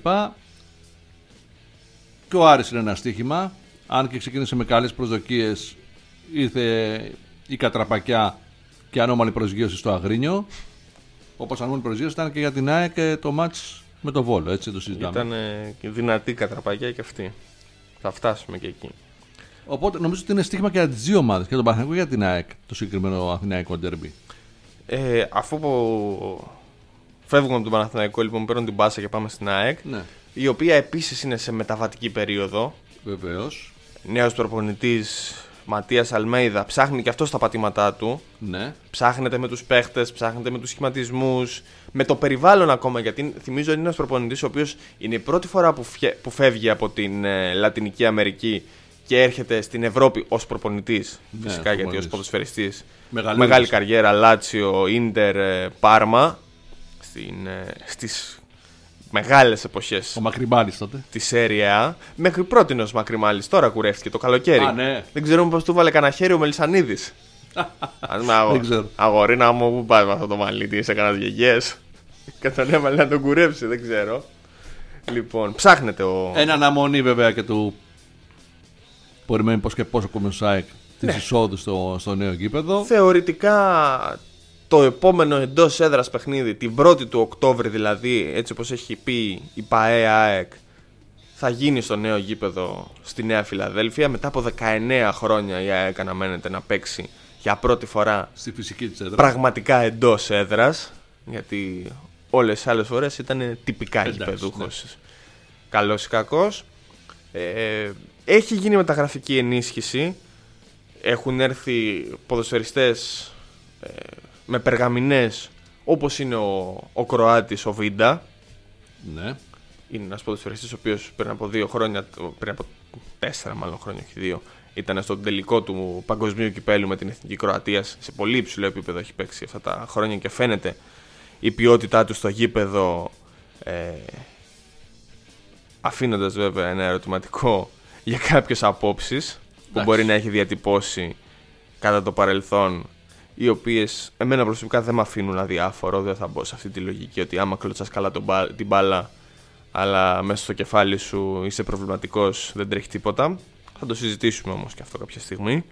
Και ο Άρης είναι ένα στοίχημα. Αν και ξεκίνησε με καλές προσδοκίες, ήρθε η κατραπακιά και ανώμαλη προσγείωση στο Αγρίνιο. Όπως ανώμαλη προσγείωση ήταν και για την ΑΕΚ το μάτς με το Βόλο, έτσι το συζητάμε. Ήταν δυνατή κατραπακιά και αυτή. Θα φτάσουμε και εκεί. Οπότε νομίζω ότι είναι στοίχημα και για τις δύο ομάδες, και τον Παναθηναϊκό και για την ΑΕΚ, το συγκεκριμένο αθηναϊκό ντέρμπι. Αφού φεύγουμε από τον Παναθηναϊκό, λοιπόν, παίρνουν την μπάσα και πάμε στην ΑΕΚ, ναι, η οποία επίσης είναι σε μεταβατική περίοδο. Βεβαίως. Νέος προπονητής Ματίας Αλμέιδα ψάχνει και αυτό στα πατήματά του. Ναι. Ψάχνεται με τους παίχτες, ψάχνεται με τους σχηματισμούς, με το περιβάλλον ακόμα. Γιατί θυμίζω είναι ένας προπονητής ο οποίος είναι η πρώτη φορά που φεύγει από την Λατινική Αμερική και έρχεται στην Ευρώπη ως προπονητής. Ναι, φυσικά, γιατί ως ποδοσφαιριστής. Μεγάλη καριέρα, Λάτσιο, Ίντερ, Πάρμα. Στις μεγάλες εποχές. Ο Μακριμάλης τότε. Τη Σέρια. Μέχρι πρότινος Μακριμάλης. Τώρα κουρεύτηκε το καλοκαίρι. Ναι. Δεν ξέρουμε πώς του βάλε κανένα χέρι ο Μελισσανίδης. Δεν ξέρω. Αγορίνα μου, πού πάει με αυτό το μαλλί, τι είσαι, κανένας γεγιές. Και τον έβαλε να τον κουρέψει, δεν ξέρω. Λοιπόν, ψάχνεται ο. Ένα αναμονή βέβαια και του. Περιμένει πώς και πώς ο Κομμεσάικ της εισόδου στο νέο γήπεδο. Θεωρητικά. Το επόμενο εντός έδρας παιχνίδι, την 1η του Οκτώβρη δηλαδή, έτσι όπως έχει πει η ΠΑΕ ΑΕΚ, θα γίνει στο νέο γήπεδο στη Νέα Φιλαδέλφια. Μετά από 19 χρόνια η ΑΕΚ αναμένεται να παίξει για πρώτη φορά στη φυσική της έδρα. Πραγματικά εντός έδρας, γιατί όλες τις άλλες φορές ήταν τυπικά γηπεδούχος. Ναι. Καλός ή κακός. Έχει γίνει μεταγραφική ενίσχυση. Έχουν έρθει ποδοσφαιριστές με περγαμηνές, όπως είναι ο Κροάτης, ο Βίντα. Ναι. Είναι ένας ποδοσφαιριστής ο οποίος πριν από 4 χρόνια, όχι 2, ήταν στον τελικό του παγκοσμίου κυπέλου με την Εθνική Κροατία. Σε πολύ υψηλό επίπεδο έχει παίξει αυτά τα χρόνια και φαίνεται η ποιότητά του στο γήπεδο, αφήνοντας βέβαια ένα ερωτηματικό για κάποιες απόψεις που μπορεί να έχει διατυπώσει κατά το παρελθόν, οι οποίες εμένα προσωπικά δεν με αφήνουν αδιάφορο. Δεν θα μπω σε αυτή τη λογική ότι άμα κλωτσάς καλά την μπάλα, αλλά μέσα στο κεφάλι σου είσαι προβληματικός, δεν τρέχει τίποτα. Θα το συζητήσουμε όμως και αυτό κάποια στιγμή.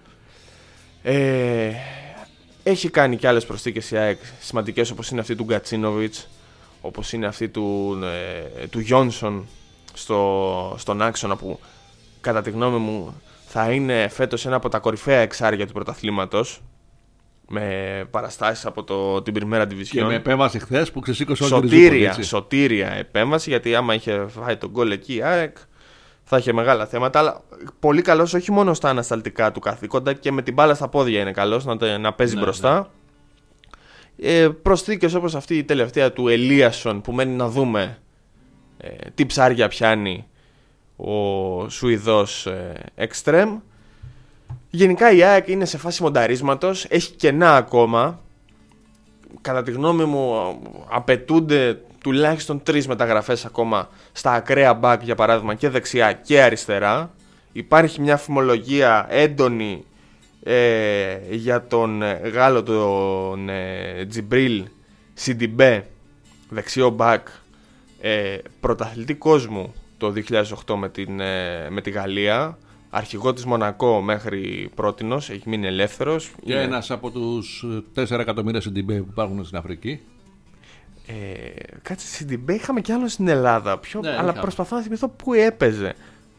Έχει κάνει και άλλες προσθήκες η ΑΕΚ σημαντικές, όπως είναι αυτή του Γκατσίνοβιτς, όπως είναι αυτή του Γιόνσον στον άξονα, που κατά τη γνώμη μου θα είναι φέτος ένα από τα κορυφαία εξάρια του πρωταθλήματος, με παραστάσεις από την Πριμέρα Division. Και με επέμβαση χθες που ξεσήκωσε όλη τη ριζούπολη. Σωτήρια επέμβαση, γιατί άμα είχε φάει τον γκολ εκεί η ΑΕΚ θα είχε μεγάλα θέματα. Αλλά πολύ καλός όχι μόνο στα ανασταλτικά του καθήκοντα, και με την μπάλα στα πόδια είναι καλός να παίζει μπροστά. Ναι. Προσθήκες όπως αυτή η τελευταία του Ελίασον, που μένει να δούμε τι ψάρια πιάνει ο Σουηδός Εκστρέμ. Γενικά η ΑΕΚ είναι σε φάση μονταρίσματος, έχει κενά ακόμα. Κατά τη γνώμη μου απαιτούνται τουλάχιστον 3 μεταγραφές ακόμα στα ακραία μπακ, για παράδειγμα, και δεξιά και αριστερά. Υπάρχει μια φημολογία έντονη για τον Γάλλο, τον Τζιμπρίλ Σιντιμπέ, δεξιό μπακ, πρωταθλητή κόσμου το 2008 με τη Γαλλία. Αρχηγό της Μονακό μέχρι πρότινος, έχει μείνει ελεύθερος. Και ένας από τους 4 εκατομμύρια CDB που υπάρχουν στην Αφρική. Κάτσε, CDB είχαμε κι άλλο στην Ελλάδα. Ναι, αλλά είχαμε. προσπαθώ να θυμηθώ πού έπαιζε.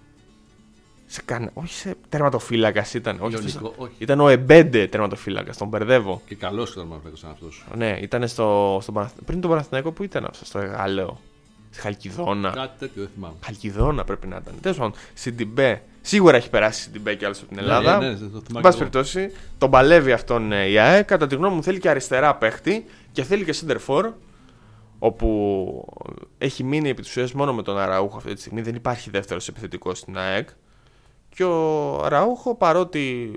Όχι σε τερματοφύλακας ήταν. Ιωνικό, όχι. Ήταν ο Εμπέντε τερματοφύλακας, τον μπερδεύω. Και καλός ήταν να παίξει αυτός. Ναι, ήταν πριν τον Παναθηναϊκό που ήταν αυτό, στο Εγάλεο. Στη Χαλκιδόνα. Κάτι τέτοιο δεν θυμάμαι. Χαλκιδόνα πρέπει να ήταν. Τέλος πάντων, CDB. Σίγουρα έχει περάσει CDB κι άλλο από την Ελλάδα. Ναι, το θυμάμαι. Εν πάση περιπτώσει, τον παλεύει αυτόν η ΑΕΚ. Κατά τη γνώμη μου θέλει και αριστερά παίχτη και θέλει και center for. Όπου έχει μείνει επί της ουσίας μόνο με τον Αραούχο αυτή τη στιγμή. Δεν υπάρχει δεύτερος επιθετικός στην ΑΕΚ. Και ο Αραούχο, παρότι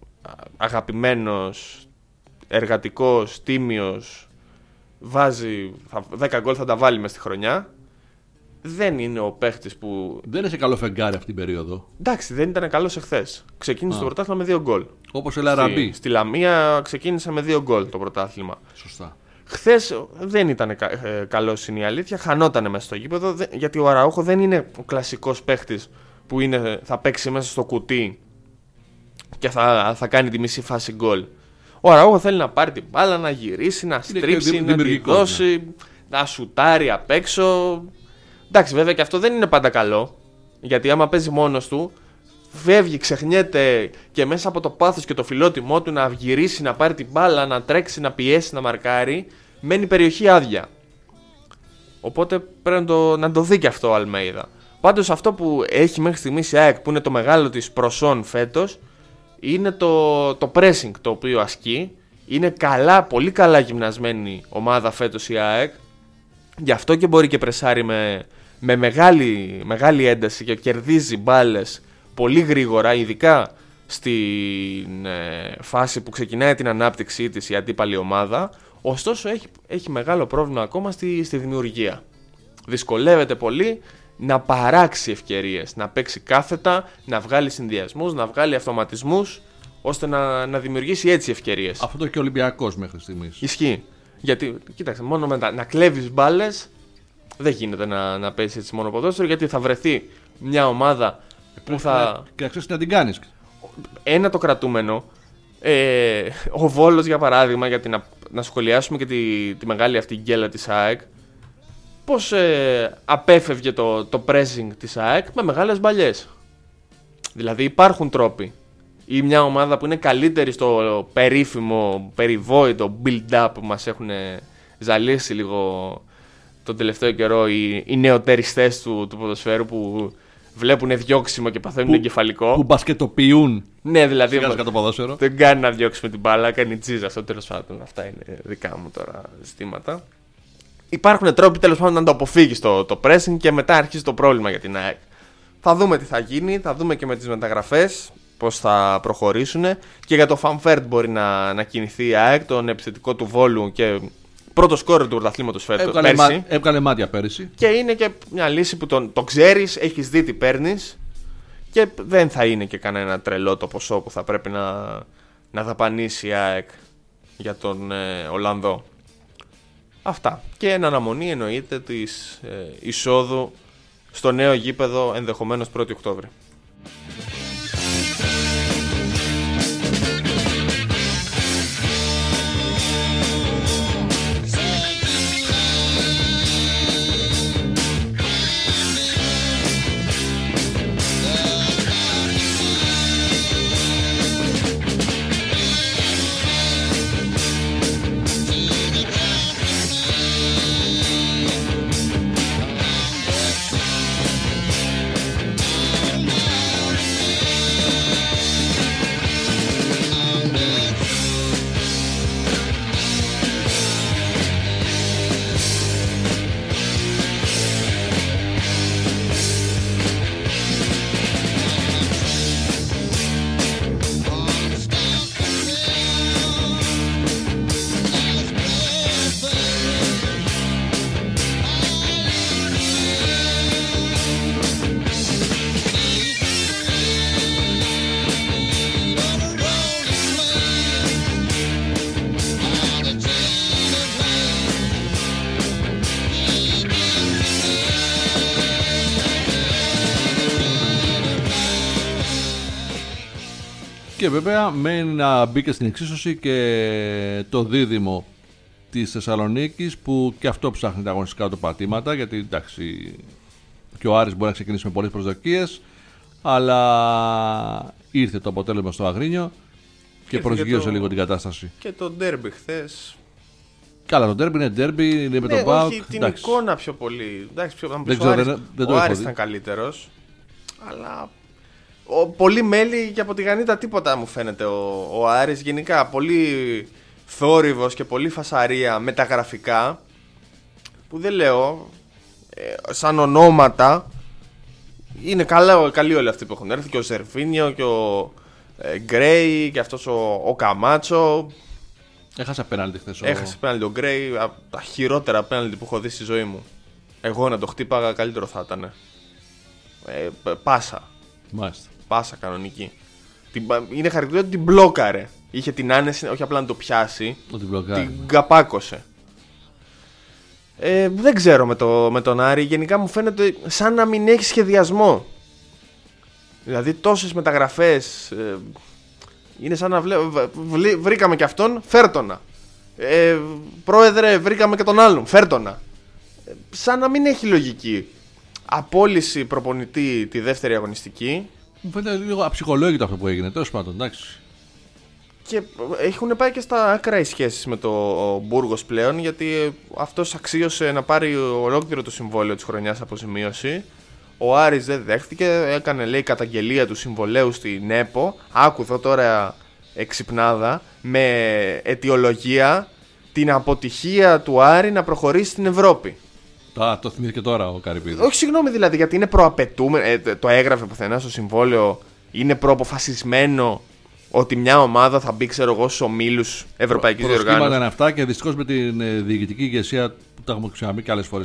αγαπημένος, εργατικός, τίμιος, βάζει 10 γκολ θα τα βάλει μες στη χρονιά, δεν είναι ο παίχτης που... Δεν είναι σε καλό φεγγάρι αυτή την περίοδο. Εντάξει, δεν ήταν καλός εχθές. Ξεκίνησε το πρωτάθλημα με 2 γκολ. Όπως ο Λαραμπή. Στη Λαμία ξεκίνησε με 2 γκολ το πρωτάθλημα. Σωστά. Χθες δεν ήταν καλός, είναι η αλήθεια. Χανότανε μέσα στο γήπεδο, γιατί ο Αραούχο δεν είναι ο κλασικός παίχτης που θα παίξει μέσα στο κουτί και θα κάνει τη μισή φάση γκολ. Ο Αραούχο θέλει να πάρει την μπάλα, να γυρίσει, να στρίψει, να τη δώσει, να σουτάρει απ' έξω. Εντάξει, βέβαια και αυτό δεν είναι πάντα καλό, γιατί άμα παίζει μόνος του, φεύγει, ξεχνιέται και μέσα από το πάθος και το φιλότιμό του να γυρίσει, να πάρει την μπάλα, να τρέξει, να πιέσει, να μαρκάρει, μένει περιοχή άδεια. Οπότε πρέπει να το δει και αυτό ο Αλμέιδα. Πάντως αυτό που έχει μέχρι στιγμής η ΑΕΚ, που είναι το μεγάλο της προσόν φέτος, είναι το pressing το οποίο ασκεί. Είναι πολύ καλά γυμνασμένη ομάδα φέτος η ΑΕΚ. Γι' αυτό και μπορεί και πρεσάρει με μεγάλη ένταση και κερδίζει μπάλες πολύ γρήγορα, ειδικά στην φάση που ξεκινάει την ανάπτυξή της η αντίπαλη ομάδα. Ωστόσο έχει μεγάλο πρόβλημα ακόμα στη δημιουργία. Δυσκολεύεται πολύ να παράξει ευκαιρίες, να παίξει κάθετα, να βγάλει συνδυασμούς, να βγάλει αυτοματισμούς, ώστε να δημιουργήσει έτσι ευκαιρίες. Αυτό και ο Ολυμπιακός μέχρι στιγμής. Ισχύει. Γιατί, κοίταξε, μόνο να κλέβεις μπάλες δεν γίνεται να παίζει έτσι μόνο ποδόσφαιρο, γιατί θα βρεθεί μια ομάδα που θα... Και να ξέρεις να την κάνεις. Ένα το κρατούμενο. Ο Βόλος, για παράδειγμα, γιατί να σχολιάσουμε και τη μεγάλη αυτή γκέλα της ΑΕΚ, πώς απέφευγε το pressing της ΑΕΚ με μεγάλες μπαλιές. Δηλαδή υπάρχουν τρόποι. Ή μια ομάδα που είναι καλύτερη στο περίφημο, περιβόητο build-up που μας έχουν ζαλίσει λίγο τον τελευταίο καιρό οι νεοτεριστές του ποδοσφαίρου που βλέπουν διώξιμο και παθαίνουν εγκεφαλικό. Που μπασκετοποιούν. Ναι, δηλαδή Το ποδόσφαιρο. δεν κάνει να διώξουμε την μπάλα, κάνει τζίζα. Αυτό τέλος πάντων. Αυτά είναι δικά μου τώρα ζητήματα. Υπάρχουν τρόποι τέλος πάντων να το αποφύγει το pressing και μετά αρχίζει το πρόβλημα για την ΑΕΚ. Θα δούμε τι θα γίνει, θα δούμε και με τις μεταγραφές πώς θα προχωρήσουν. Και για το Φανφέρτ μπορεί να κινηθεί η ΑΕΚ, τον επιθετικό του Βόλου και πρώτο σκόρερ του πρωταθλήματος φέτος. Έβγαλε μάτια πέρυσι. Και είναι και μια λύση που το ξέρεις, έχεις δει τι παίρνεις και δεν θα είναι και κανένα τρελό το ποσό που θα πρέπει να δαπανίσει η ΑΕΚ για τον Ολλανδό. Αυτά. Και εν αναμονή εννοείται της εισόδου στο νέο γήπεδο ενδεχομένως 1η Οκτώβρη. Και βέβαια μένει να μπει και στην εξίσωση και το δίδυμο της Θεσσαλονίκης, που και αυτό ψάχνει τα αγωνιστικά του πατήματα, γιατί εντάξει, και ο Άρης μπορεί να ξεκινήσει με πολλές προσδοκίες, αλλά ήρθε το αποτέλεσμα στο Αγρίνιο και προσγείωσε λίγο την κατάσταση. Και το ντέρμπι χθες. Καλά, το ντέρμπι είναι ντέρμπι, είναι με τον ΠΑΟΚ. Όχι την εικόνα πιο πολύ. Εντάξει, δεν ξέρω, ο Άρης ήταν καλύτερος. Αλλά πολύ μέλη και από τη Γανίτα τίποτα μου φαίνεται ο Άρης. Γενικά πολύ θόρυβος και πολύ φασαρία με τα γραφικά, που δεν λέω σαν ονόματα. Είναι καλοί όλοι αυτοί που έχουν έρθει, και ο Ζερβίνιο και ο Γκρέι και αυτός ο Καμάτσο. Έχασε πέναλτι χθες. Έχασε πέναλτι ο Γκρέι, από τα χειρότερα πέναλτι που έχω δει στη ζωή μου. Εγώ να το χτύπαγα καλύτερο θα ήταν. Πάσα. Μάλιστα. Πάσα κανονική. Είναι χαρακτηριστικό ότι την μπλόκαρε. Είχε την άνεση, όχι απλά να το πιάσει. Την καπάκωσε. Δεν ξέρω με τον Άρη. Γενικά μου φαίνεται σαν να μην έχει σχεδιασμό. Δηλαδή τόσες μεταγραφές. Είναι σαν να βρήκαμε και αυτόν, φέρτονα. Πρόεδρε, βρήκαμε και τον άλλον, φέρτονα. Σαν να μην έχει λογική. Απόλυση προπονητή τη δεύτερη αγωνιστική. Μου φαίνεται λίγο αψυχολόγητο αυτό που έγινε. Τέλος πάντων, εντάξει. Και έχουν πάει και στα άκρα οι σχέσεις με το Μπούργος πλέον, γιατί αυτός αξίωσε να πάρει ολόκληρο το συμβόλαιο της χρονιάς αποζημίωση. Ο Άρης δεν δέχτηκε, έκανε λέει καταγγελία του συμβολέου στην ΕΠΟ. Άκου εδώ τώρα εξυπνάδα, με αιτιολογία την αποτυχία του Άρη να προχωρήσει στην Ευρώπη. Το θυμήθηκε τώρα ο Καρυπίδης. Όχι, συγγνώμη, δηλαδή, γιατί είναι προαπαιτούμενο. Το έγραφε πουθενά στο συμβόλαιο. Είναι προαποφασισμένο ότι μια ομάδα θα μπει, ξέρω εγώ, στους ομίλους ευρωπαϊκής διοργάνωσης. Προσχήματα είναι αυτά, και δυστυχώς με την διοικητική ηγεσία που τα έχουμε ξαναπεί και άλλες φορές.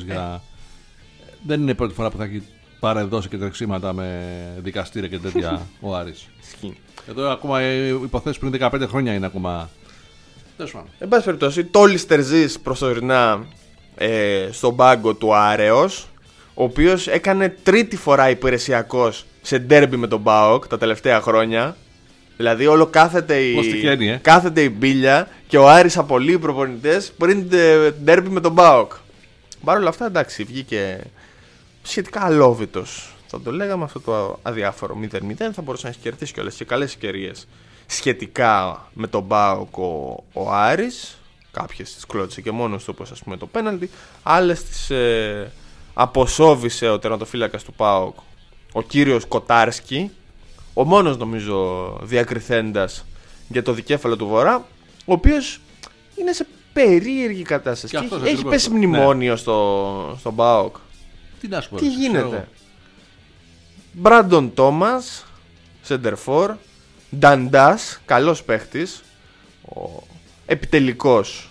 Δεν είναι η πρώτη φορά που θα έχει παρεδώσει και τρεξίματα με δικαστήρια και τέτοια ο Άρης. Εδώ ακόμα υποθέσεις πριν 15 χρόνια είναι ακόμα. Εν πάση περιπτώσει, Τόλης Τερζής προσωρινά στον πάγκο του Άρεος, ο οποίος έκανε τρίτη φορά υπηρεσιακός σε ντέρμπι με τον ΠΑΟΚ τα τελευταία χρόνια. Δηλαδή όλο κάθεται η μπίλια και ο Άρης απολύει προπονητές πριν ντέρμπι με τον ΠΑΟΚ. Παρ' όλα αυτά, εντάξει, βγήκε σχετικά αλόβητος. Θα το λέγαμε αυτό το αδιάφορο 0-0. Θα μπορούσε να έχει κερδίσει κιόλας και καλές ευκαιρίες σχετικά με τον ΠΑΟΚ ο Άρης. Κάποιες τις κλώτησε και μόνος του, όπως ας πούμε το πέναλτι. Άλλες τις αποσόβησε ο τερματοφύλακας του ΠΑΟΚ, ο κύριος Κοτάρσκι, ο μόνος νομίζω διακριθέντας για το δικέφαλο του Βορρά, ο οποίος είναι σε περίεργη κατάσταση. Και έχει πέσει μνημόνιο στον ΠΑΟΚ. Τι γίνεται? Μπράντον Τόμας, σεντερφόρ. Νταντάς, καλός παίχτης, επιτελικός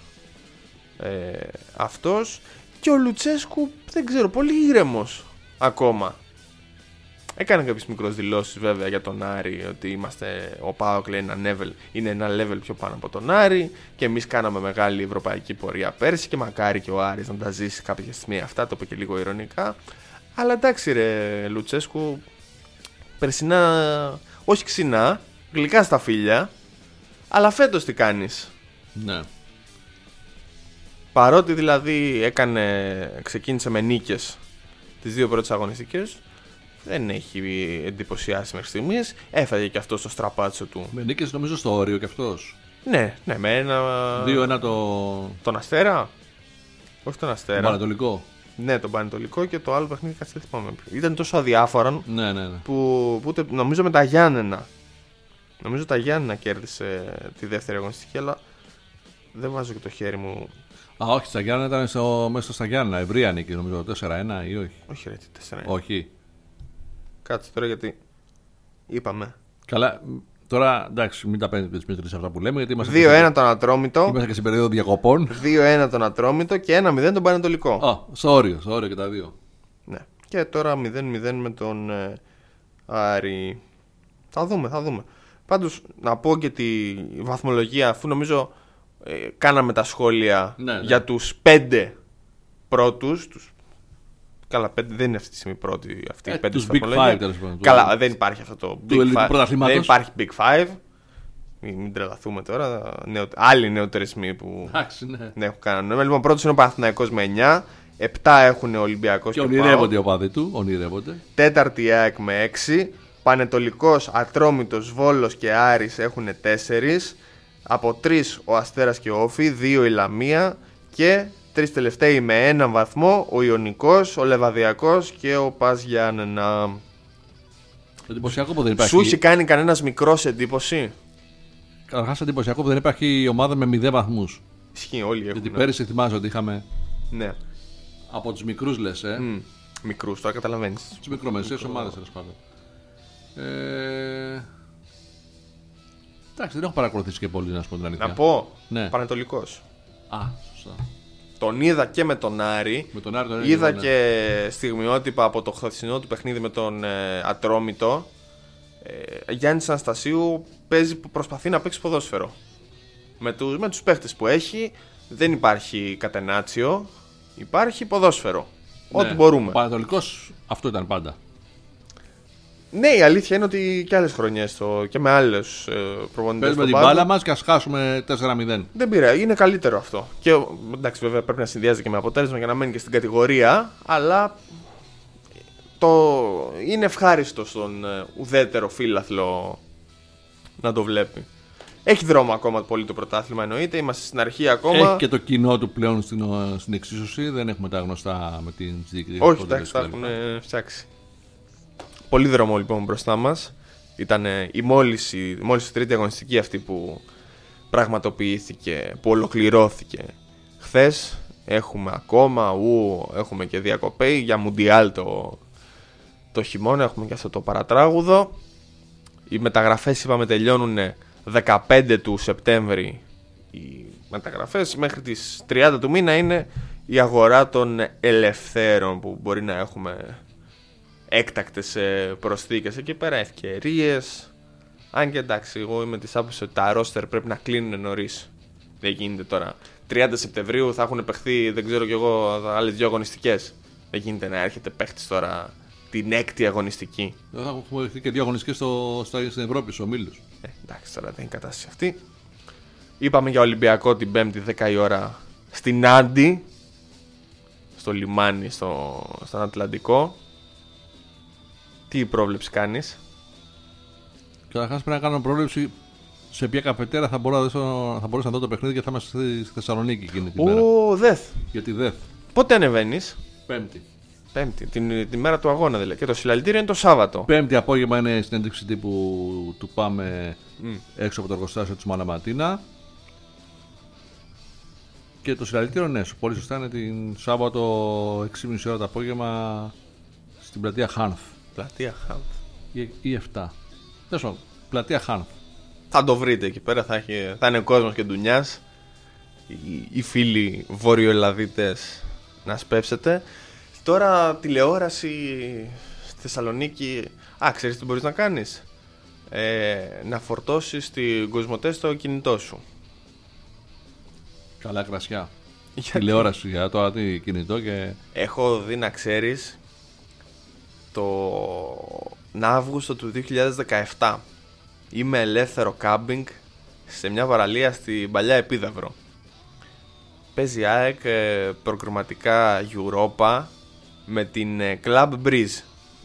αυτός. Και ο Λουτσέσκου, δεν ξέρω, πολύ ήρεμος ακόμα. Έκανε κάποιες μικρές δηλώσεις βέβαια για τον Άρη, ότι ο ΠΑΟΚ λέει είναι ένα level πιο πάνω από τον Άρη, και εμείς κάναμε μεγάλη ευρωπαϊκή πορεία πέρσι και μακάρι και ο Άρης να τα ζήσει κάποια στιγμή αυτά. Το είπε και λίγο ειρωνικά. Αλλά εντάξει ρε Λουτσέσκου, περσινά όχι ξινά, γλυκά στα φίλια, αλλά φέτος τι κάνεις? Ναι. Παρότι δηλαδή ξεκίνησε με νίκες τις δύο πρώτες αγωνιστικές, δεν έχει εντυπωσιάσει μέχρι στιγμής. Έφαγε και αυτό στο στραπάτσο του. Με νίκες νομίζω στο όριο και αυτός. Ναι, με ένα. 2-1 τον Αστέρα. Όχι τον Αστέρα. Τον Πανετολικό. Ναι, τον Πανετολικό, και το άλλο παιχνίδι δεν θυμάμαι. Ήταν τόσο αδιάφορα. Ναι. Που ούτε, νομίζω με τα Γιάννενα. Νομίζω τα Γιάννενα κέρδισε τη δεύτερη αγωνιστική, αλλά δεν βάζω και το χέρι μου. Όχι, στα Γιάννενα ήταν μέσα στα Γιάννενα. Ευρεία νίκη, νομίζω 4-1 ή όχι? Όχι, ρε, 4-1. Όχι. Κάτσε τώρα, γιατί είπαμε. Καλά, τώρα εντάξει, μην τα παίρνετε τις μετρήσεις αυτά που λέμε, γιατί είμαστε. 2-1 τον Ατρόμητο. Είμαστε και σε περίοδο διακοπών. 2-1 τον Ατρόμητο και 1-0 τον Πανετολικό. Στο όριο και τα δύο. Ναι. Και τώρα 0-0 με τον Άρη. Θα δούμε. Πάντως να πω και τη βαθμολογία, αφού νομίζω κάναμε τα σχόλια για τους 5 πρώτους. Καλά, 5 δεν είναι αυτή τη στιγμή πρώτοι αυτοί οι 5 τους Big 5 τέλος πάντων. Καλά, δεν υπάρχει αυτό το Big 5. Δεν υπάρχει Big 5. Μην τρελαθούμε τώρα. Άλλοι νεοτερισμοί που Εντάξει, ναι. δεν έχουν κανένα νόημα. Λοιπόν, πρώτος είναι ο Παναθηναϊκός με 9. 7 έχουν ο Ολυμπιακός Και και ονειρεύονται οι ΠΑΟΚ. οπαδοί του. Ονειρεύονται. Τέταρτη η ΑΕΚ με 6. Πανετολικός, Ατρόμητος, Βόλος και Άρης έχουν 4. Από 3 ο Αστέρας και ο Όφη. 2 η Λαμία. Και 3 τελευταίοι με 1 βαθμό ο Ιωνικός, ο Λεβαδιακός και ο Πας Γιάννενα. Το εντυπωσιακό που δεν υπάρχει. Σου έχει κάνει κανένας μικρός εντύπωση? Καταρχάς εντυπωσιακό που δεν υπάρχει ομάδα με 0 βαθμούς. Ισχύει, όλοι έχουν. Γιατί πέρυσι θυμάσαι ότι είχαμε Ναι. από τους μικρούς λες, Μικρούς, τώρα καταλαβαίνεις. τις μικρομεσαίες ομάδες τέλος πάντων. Εντάξει, δεν έχω παρακολουθήσει και πολύ να σου πω την αλήθεια. Να πω, Ναι. Πανετολικός. Α, σωστά. Τον είδα και με τον Άρη. Με τον Άρη τον Είδα ναι. και στιγμιότυπα από το χθεσινό του παιχνίδι με τον Ατρόμητο. Γιάννης Αναστασίου προσπαθεί να παίξει ποδόσφαιρο. Με τους παίχτες που έχει δεν υπάρχει κατενάτσιο, υπάρχει ποδόσφαιρο. Ναι. Ό,τι μπορούμε. Ο Πανατολικός αυτό ήταν πάντα. Ναι, η αλήθεια είναι ότι και άλλες χρονιές και με άλλους προπονητές. Παίζουμε την στο πάγκο. μπάλα μας και ας χάσουμε 4-0. Δεν πειράζει, είναι καλύτερο αυτό. Και εντάξει, βέβαια πρέπει να συνδυάζεται και με αποτέλεσμα για να μένει και στην κατηγορία, αλλά είναι ευχάριστο στον ουδέτερο φύλαθλο να το βλέπει. Έχει δρόμο ακόμα πολύ το πρωτάθλημα, εννοείται. Είμαστε στην αρχή ακόμα. Έχει και το κοινό του πλέον στην εξίσωση. Δεν έχουμε τα γνωστά με την διοικητική. Όχι, εντάξει, τα έχουν φτιάξει. Πολύ δρόμο λοιπόν μπροστά μας. Ήταν μόλις η τρίτη αγωνιστική αυτή που πραγματοποιήθηκε, που ολοκληρώθηκε χθες. Έχουμε ακόμα, έχουμε και διακοπή για Μουντιάλ το χειμώνα, έχουμε και αυτό το παρατράγουδο. Οι μεταγραφές είπαμε τελειώνουν 15 του Σεπτέμβρη. Οι μεταγραφές μέχρι τις 30 του μήνα είναι η αγορά των ελευθέρων, που μπορεί να έχουμε έκτακτες προσθήκες εκεί πέρα, ευκαιρίες. Αν και εντάξει, εγώ είμαι της άποψης ότι τα ρόστερ πρέπει να κλείνουν νωρίς. Δεν γίνεται τώρα. 30 Σεπτεμβρίου θα έχουν παιχθεί, δεν ξέρω κι εγώ, άλλες 2 αγωνιστικές. Δεν γίνεται να έρχεται παίχτης τώρα την 6η αγωνιστική. Δεν θα έχουμε δεχτεί και 2 αγωνιστικές στην Ευρώπη, στους ομίλους. Εντάξει, τώρα δεν είναι η κατάσταση αυτή. Είπαμε για Ολυμπιακό την 5η 10 η ώρα στην Άντι, στο λιμάνι, στον Ατλαντικό. Τι πρόβλεψη κάνεις? Καταρχάς πρέπει να κάνω πρόβλεψη σε ποια καφετέρα θα μπορούσα να δω το παιχνίδι, και θα είμαστε στη Θεσσαλονίκη εκείνη την μέρα. ΔΕΘ. Γιατί δεν. Πότε ανεβαίνεις? Πέμπτη. Πέμπτη, την μέρα του αγώνα δηλαδή. Και το συλλαλητήριο είναι το Σάββατο. Πέμπτη απόγευμα είναι η συνέντευξη τύπου του Πάμε έξω από το εργοστάσιο της Μαλαματίνα. Και το συλλαλητήριο, ναι, πολύ σωστά, είναι την Σάββατο 6.30 ώρα το απόγευμα στην πλατεία Χάνθ. Πλατεία Χάνθ. Ή 7. Τέλος πάντων, πλατεία Χάνθ. Θα το βρείτε εκεί πέρα, θα είναι κόσμος και ντουνιάς. Οι φίλοι Βόρειο-Ελλαδίτες να σπεύσετε. Τώρα τηλεόραση στη Θεσσαλονίκη. Ξέρεις τι μπορείς να κάνεις? Να φορτώσεις την Κοσμοτέ στο κινητό σου. Καλά κρασιά. Γιατί? Τηλεόραση για τώρα, τι κινητό και. Έχω δει, να ξέρεις, τον Αύγουστο του 2017 είμαι ελεύθερο κάμπινγκ σε μια παραλία στην παλιά Επίδαυρο. Παίζει ΑΕΚ προκριματικά Europa με την Club Breeze.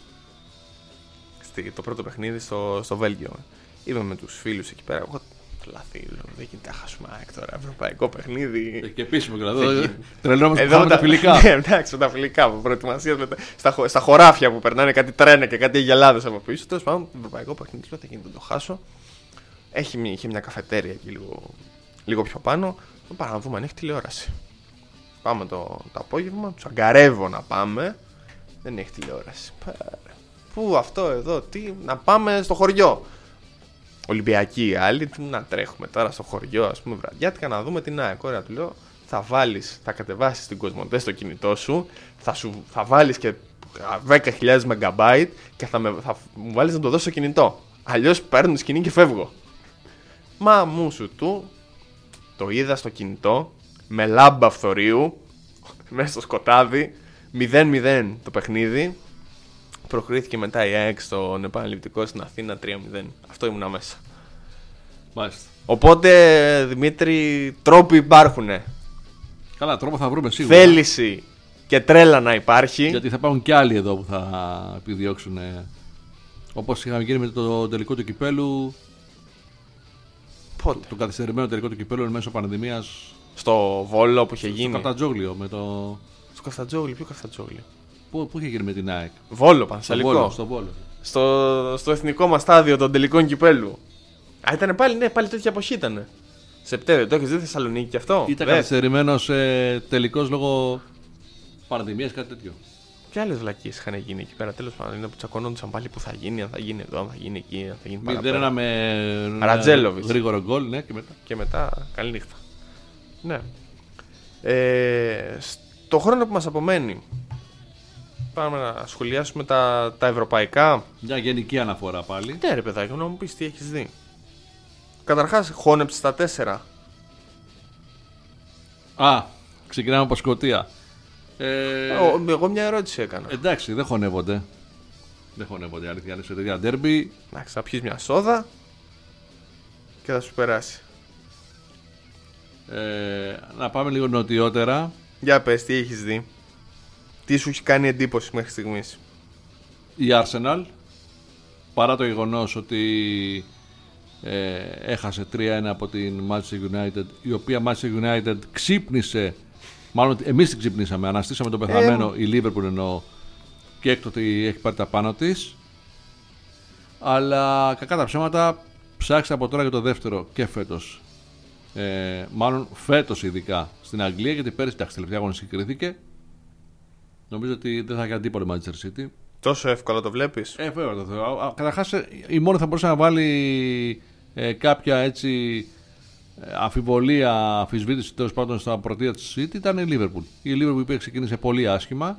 Το πρώτο παιχνίδι στο Βέλγιο. Είμαι με τους φίλους εκεί πέρα. Εγώ λαθή, δεν γίνεται να χάσουμε ΑΕΚ τώρα. Ευρωπαϊκό παιχνίδι. Και επίσημο και Δεν δηλαδή. γίνεται. Τρελόμαστε Εδώ με τα φιλικά. Ναι, εντάξει, με τα φιλικά από προετοιμασία. Στα χωράφια που περνάνε κάτι τρένα και κάτι αγελάδες από πίσω. Τέλος πάντων, το ευρωπαϊκό παιχνίδι δεν γίνεται να το χάσω. Είχε μια καφετέρια εκεί λίγο πιο πάνω. Πάμε να δούμε αν έχει τηλεόραση. Πάμε το απόγευμα, τους αγκαρεύω να πάμε. Δεν έχει τηλεόραση. Πού αυτό εδώ, τι, να πάμε στο χωριό. Ολυμπιακοί άλλοι, να τρέχουμε τώρα στο χωριό, ας πούμε, βραδιάτικα να δούμε την ΑΕΚ. Ωραία, του λέω, θα κατεβάσεις την Κοσμοτέ στο κινητό σου, θα βάλεις και 10.000 MB και θα μου βάλεις να το δώσω στο κινητό. Αλλιώς παίρνω τη σκηνή και φεύγω. Μα μου σου του, το είδα στο κινητό, με λάμπα φθορείου, μέσα στο σκοτάδι, 0-0 το παιχνίδι. Προκρίθηκε μετά η ΑΕΚ στον επαναληπτικό στην Αθήνα 3-0. Αυτό ήμουνα μέσα. Μάλιστα. Οπότε, Δημήτρη, τρόποι υπάρχουν. Καλά, τρόπο θα βρούμε σίγουρα. Θέληση και τρέλα να υπάρχει. Γιατί θα υπάρχουν και άλλοι εδώ που θα επιδιώξουν. Όπως είχαμε γίνει με το τελικό του κυπέλου. Πότε? Το καθυστερημένο τελικό του κυπέλου εν μέσω πανδημίας. Στο Βόλο που είχε Στο γίνει. Καφτατζόγλιο. Με το... Στο Καφτατζόγλιο, ποιο Καφτατζόγλιο? Πού είχε γίνει με την ΑΕΚ? Βόλο, Πανσαλικό. Στο Βόλο. Στο εθνικό μας στάδιο των τελικών κυπέλου. Α, ήταν πάλι, ναι, πάλι τέτοια εποχή ήταν. Σεπτέμβριο, το έχεις δει Θεσσαλονίκη κι αυτό? Ήταν Δες. καθυστερημένος τελικός λόγω πανδημίας, κάτι τέτοιο. Και άλλες βλακίες είχαν γίνει εκεί πέρα. Τέλος πάντων, είναι που τσακωνόντουσαν πάλι που θα γίνει, αν θα γίνει εδώ, αν θα γίνει εκεί, αν θα γίνει παραπέρα. 0-1 με Ρατζέλοβιτς. γρήγορο γκολ, ναι, και μετά. Και μετά, καλή νύχτα. Ναι. Στο χρόνο που μας απομένει, πάμε να σχολιάσουμε τα ευρωπαϊκά. Μια γενική αναφορά πάλι. Ναι, ρε παιδάκι, να μου πεις τι έχεις δει. Καταρχάς, χώνεψε στα 4. Α, ξεκινάμε από Σκωτία. Εγώ μια ερώτηση έκανα. Εντάξει, δεν χωνεύονται. Δεν χωνεύονται, αλήθεια. Είναι σε τέτοια ντέρμπι. Εντάξει, θα πιεις μια σόδα και θα σου περάσει. Να πάμε λίγο νοτιότερα. Για πες, τι έχεις δει. Τι σου έχει κάνει εντύπωση μέχρι στιγμής. Η Arsenal, παρά το γεγονός ότι έχασε 3-1 από την Manchester United, η οποία Manchester United ξύπνησε, μάλλον εμείς την ξυπνήσαμε, αναστήσαμε τον πεθαμένο, η Liverpool εννοώ, και έκτοτε έχει πάρει τα πάνω της. Αλλά κακά τα ψέματα, ψάξτε από τώρα για το δεύτερο και φέτος. Μάλλον φέτος ειδικά στην Αγγλία, γιατί πέρυσι τα τελευταία αγωνιστική κρίθηκε. Νομίζω ότι δεν θα έχει αντίπολο η Manchester City. Τόσο εύκολα το βλέπεις. Βέβαια το θεωρώ. Καταρχάς η μόνη θα μπορούσε να βάλει κάποια έτσι αμφιβολία, αμφισβήτηση τέλος πάντων στα πρωτεία της City ήταν η Liverpool. Η Liverpool που ξεκίνησε πολύ άσχημα.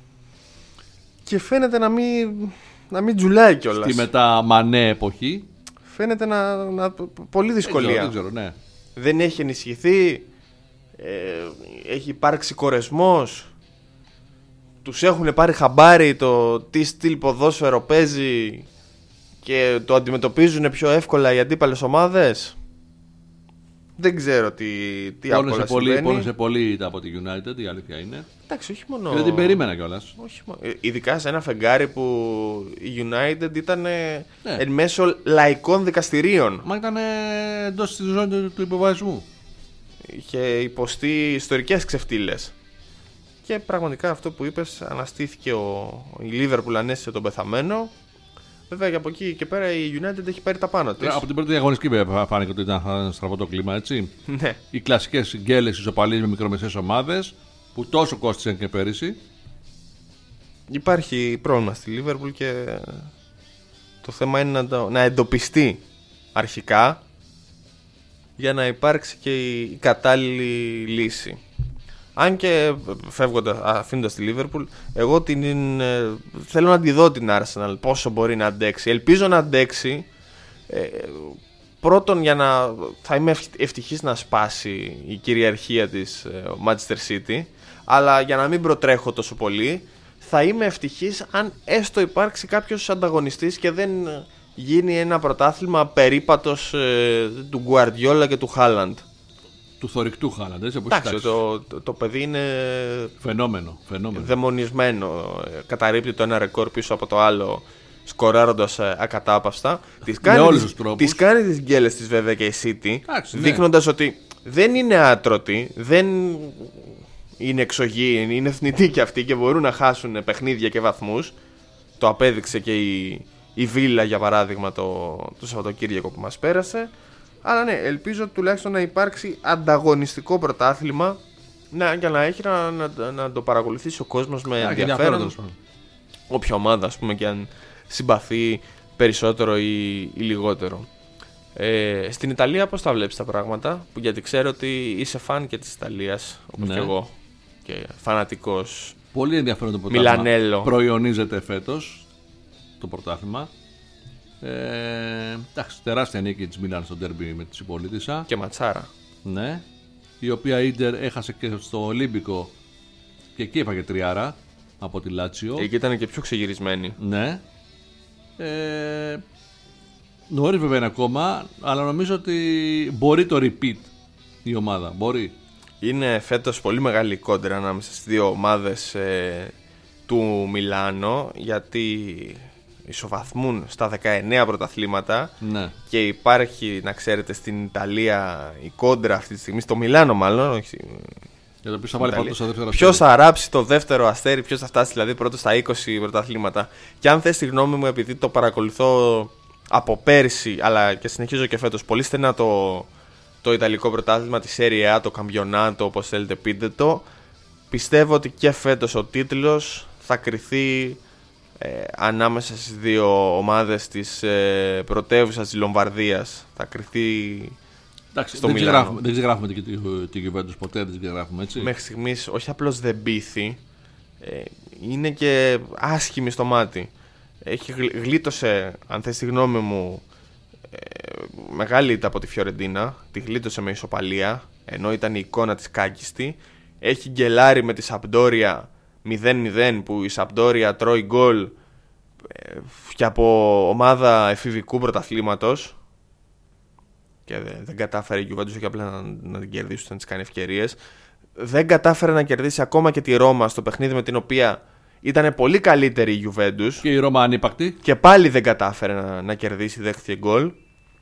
Και φαίνεται να μην τζουλάει κιόλας. Στη μετά Μανέ εποχή. Φαίνεται να πολύ δυσκολία. Δεν ξέρω, ναι. Δεν έχει ενισχυθεί. Έχει υπάρξει κορεσμός. Τους έχουν πάρει χαμπάρι το τι στυλ ποδόσφαιρο παίζει και το αντιμετωπίζουν πιο εύκολα οι αντίπαλες ομάδες. Δεν ξέρω τι απόλυτα συμβαίνει. Πόνεσε πολύ από τη United, η αλήθεια είναι. Εντάξει, όχι μόνο. Δεν την περίμενα κιόλας. Όχι μόνο. Ειδικά σε ένα φεγγάρι που η United ήταν εν μέσω λαϊκών δικαστηρίων. Μα ήταν εντός της ζώνης του υποβασμού. Είχε υποστεί ιστορικές ξεφτύλες. Και πραγματικά αυτό που είπες, αναστήθηκε η Liverpool, ανέστησε τον πεθαμένο. Βέβαια και από εκεί και πέρα η United έχει πάρει τα πάνω της. Από την πρώτη αγωνιστική φάνηκε ότι ήταν στραβό το κλίμα, έτσι. Ναι. Οι κλασικές γκέλες ισοπαλίες με μικρομεσαίες ομάδες που τόσο κόστησαν και πέρυσι. Υπάρχει πρόβλημα στη Liverpool και το θέμα είναι να εντοπιστεί αρχικά για να υπάρξει και η κατάλληλη λύση. Αν και αφήνοντας τη Liverpool, εγώ θέλω να τη δω την Arsenal πόσο μπορεί να αντέξει. Ελπίζω να αντέξει. Πρώτον, θα είμαι ευτυχής να σπάσει η κυριαρχία της Manchester City, αλλά για να μην προτρέχω τόσο πολύ, θα είμαι ευτυχής αν έστω υπάρξει κάποιος ανταγωνιστής και δεν γίνει ένα πρωτάθλημα περίπατος του Guardiola και του Haaland. Του θωρηκτού Χάλαντ, έτσι. Εντάξει, το παιδί είναι φαινόμενο. Δαιμονισμένο. Καταρρίπτει το ένα ρεκόρ πίσω από το άλλο, σκοράροντας ακατάπαυστα. Τις κάνει τις γκέλες της βέβαια και η City, δείχνοντας ότι δεν είναι άτρωτοι, δεν είναι εξωγήινοι, είναι θνητοί κι αυτοί και μπορούν να χάσουν παιχνίδια και βαθμούς. Το απέδειξε και η Βίλα, για παράδειγμα, το Σαββατοκύριακο που μας πέρασε. Αλλά ναι, ελπίζω τουλάχιστον να υπάρξει ανταγωνιστικό πρωτάθλημα για να έχει να το παρακολουθήσει ο κόσμος με ενδιαφέρον. Όποια ομάδα, ας πούμε, και αν συμπαθεί περισσότερο ή λιγότερο. Στην Ιταλία πώς τα βλέπεις τα πράγματα? Γιατί ξέρω ότι είσαι φαν και της Ιταλίας, όπως και εγώ, και φανατικός. Πολύ ενδιαφέρον το πρωτάθλημα. Μιλανέλο. Προϊονίζεται φέτος το πρωτάθλημα. Εντάξει, τεράστια νίκη της Μίλαν στο ντέρμπι με τη Συμπολίτισσα. Και ματσάρα. Ναι. Η οποία Ίντερ έχασε και στο Ολύμπικο και εκεί έπαγε τριάρα από τη Λάτσιο. Εκεί ήταν και πιο ξεγυρισμένη. Ναι. Νωρίς βέβαια είναι ακόμα, αλλά νομίζω ότι μπορεί το repeat η ομάδα. Μπορεί. Είναι φέτος πολύ μεγάλη κόντρα ανάμεσα στις δύο ομάδες του Μιλάνο, γιατί ισοβαθμούν στα 19 πρωταθλήματα. Ναι. Και υπάρχει, να ξέρετε, στην Ιταλία η κόντρα αυτή τη στιγμή, στο Μιλάνο μάλλον, όχι. Για το ποιος θα βάλει πρώτο στο δεύτερο Ποιος αστέρι. θα ράψει το δεύτερο αστέρι, ποιος θα φτάσει δηλαδή πρώτο στα 20 πρωταθλήματα. Και αν θες τη γνώμη μου, επειδή το παρακολουθώ από πέρσι, αλλά και συνεχίζω και φέτος πολύ στενά το Ιταλικό πρωτάθλημα, τη Serie A, το Καμπιονάτο, όπως θέλετε πείτε το, πιστεύω ότι και φέτος ο τίτλος θα κριθεί ανάμεσα στις δύο ομάδες της πρωτεύουσας της Λομβαρδίας. Θα κριθεί Εντάξει, στο δεν Μιλάνο. ξεγράφουμε την Juventus ποτέ, δεν ξεγράφουμε, έτσι. Μέχρι στιγμής όχι απλώς δεν πείθει, είναι και άσχημη στο μάτι. Γλίτωσε, αν θες τη γνώμη μου, μεγάλη ήττα από τη Φιωρεντίνα. Τη γλίτωσε με ισοπαλία, ενώ ήταν η εικόνα της κάκιστη. Έχει γκελάρει με τη Σαμπντόρια 0-0, που η Σαμπντόρια τρώει γκολ και από ομάδα εφηβικού πρωταθλήματος. Και δεν κατάφερε η Juventus όχι απλά να την κερδίσει, να της κάνει ευκαιρίες. Δεν κατάφερε να κερδίσει ακόμα και τη Ρώμα στο παιχνίδι με την οποία ήταν πολύ καλύτερη η Juventus. Και η Ρώμα ανύπακτη. Και πάλι δεν κατάφερε να κερδίσει, δέχτηκε γκολ.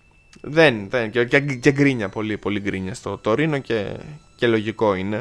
Και γκρίνια, πολύ γκρίνια στο Τωρίνο και λογικό είναι.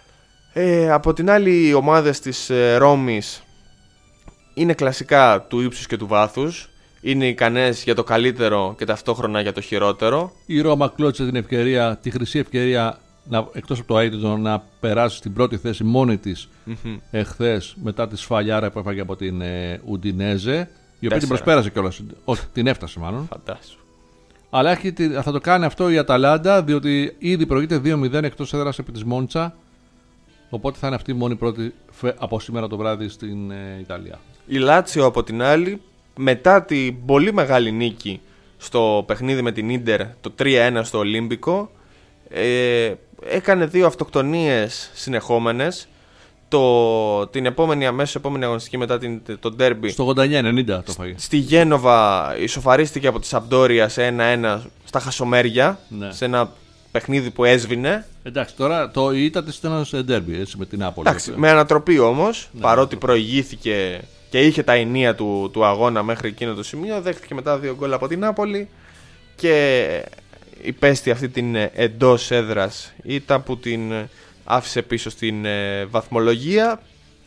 Από την άλλη, οι ομάδες της Ρώμης είναι κλασικά του ύψους και του βάθους. Είναι ικανές για το καλύτερο και ταυτόχρονα για το χειρότερο. Η Ρώμα κλώτσε την ευκαιρία, τη χρυσή ευκαιρία, εκτός από το αίτητο, να περάσει στην πρώτη θέση μόνη της εχθές, μετά τη σφαλιάρα που έφαγε από την Ουντινέζε, η οποία την προσπέρασε κιόλας. Όχι, την έφτασε μάλλον. Φαντάσου. Αλλά θα το κάνει αυτό η Αταλάντα, διότι ήδη προηγείται 2-0 εκτός έδρας επί της Μόντσα. Οπότε θα είναι αυτή η μόνη πρώτη από σήμερα το βράδυ στην Ιταλία. Η Λάτσιο από την άλλη, μετά την πολύ μεγάλη νίκη στο παιχνίδι με την Ίντερ, το 3-1 στο Ολύμπικο, έκανε δύο αυτοκτονίες συνεχόμενες. Την αμέσως επόμενη αγωνιστική μετά το ντέρμπι, στο 89-90 το φάγε. στη Γένοβα ισοφαρίστηκε από τη Σαμπντόρια σε 1-1 στα χασομέρια, Ναι. σε ένα παιχνίδι που έσβηνε. Εντάξει, τώρα το ήττα της ήταν σε ντέρμπι, έτσι, με την Νάπολη. Εντάξει, με ανατροπή όμως, παρότι προηγήθηκε και είχε τα ενία του αγώνα μέχρι εκείνο το σημείο, δέχτηκε μετά 2 γκολ από την Νάπολη και υπέστη αυτή την εντός έδρας ήττα που την άφησε πίσω στην βαθμολογία.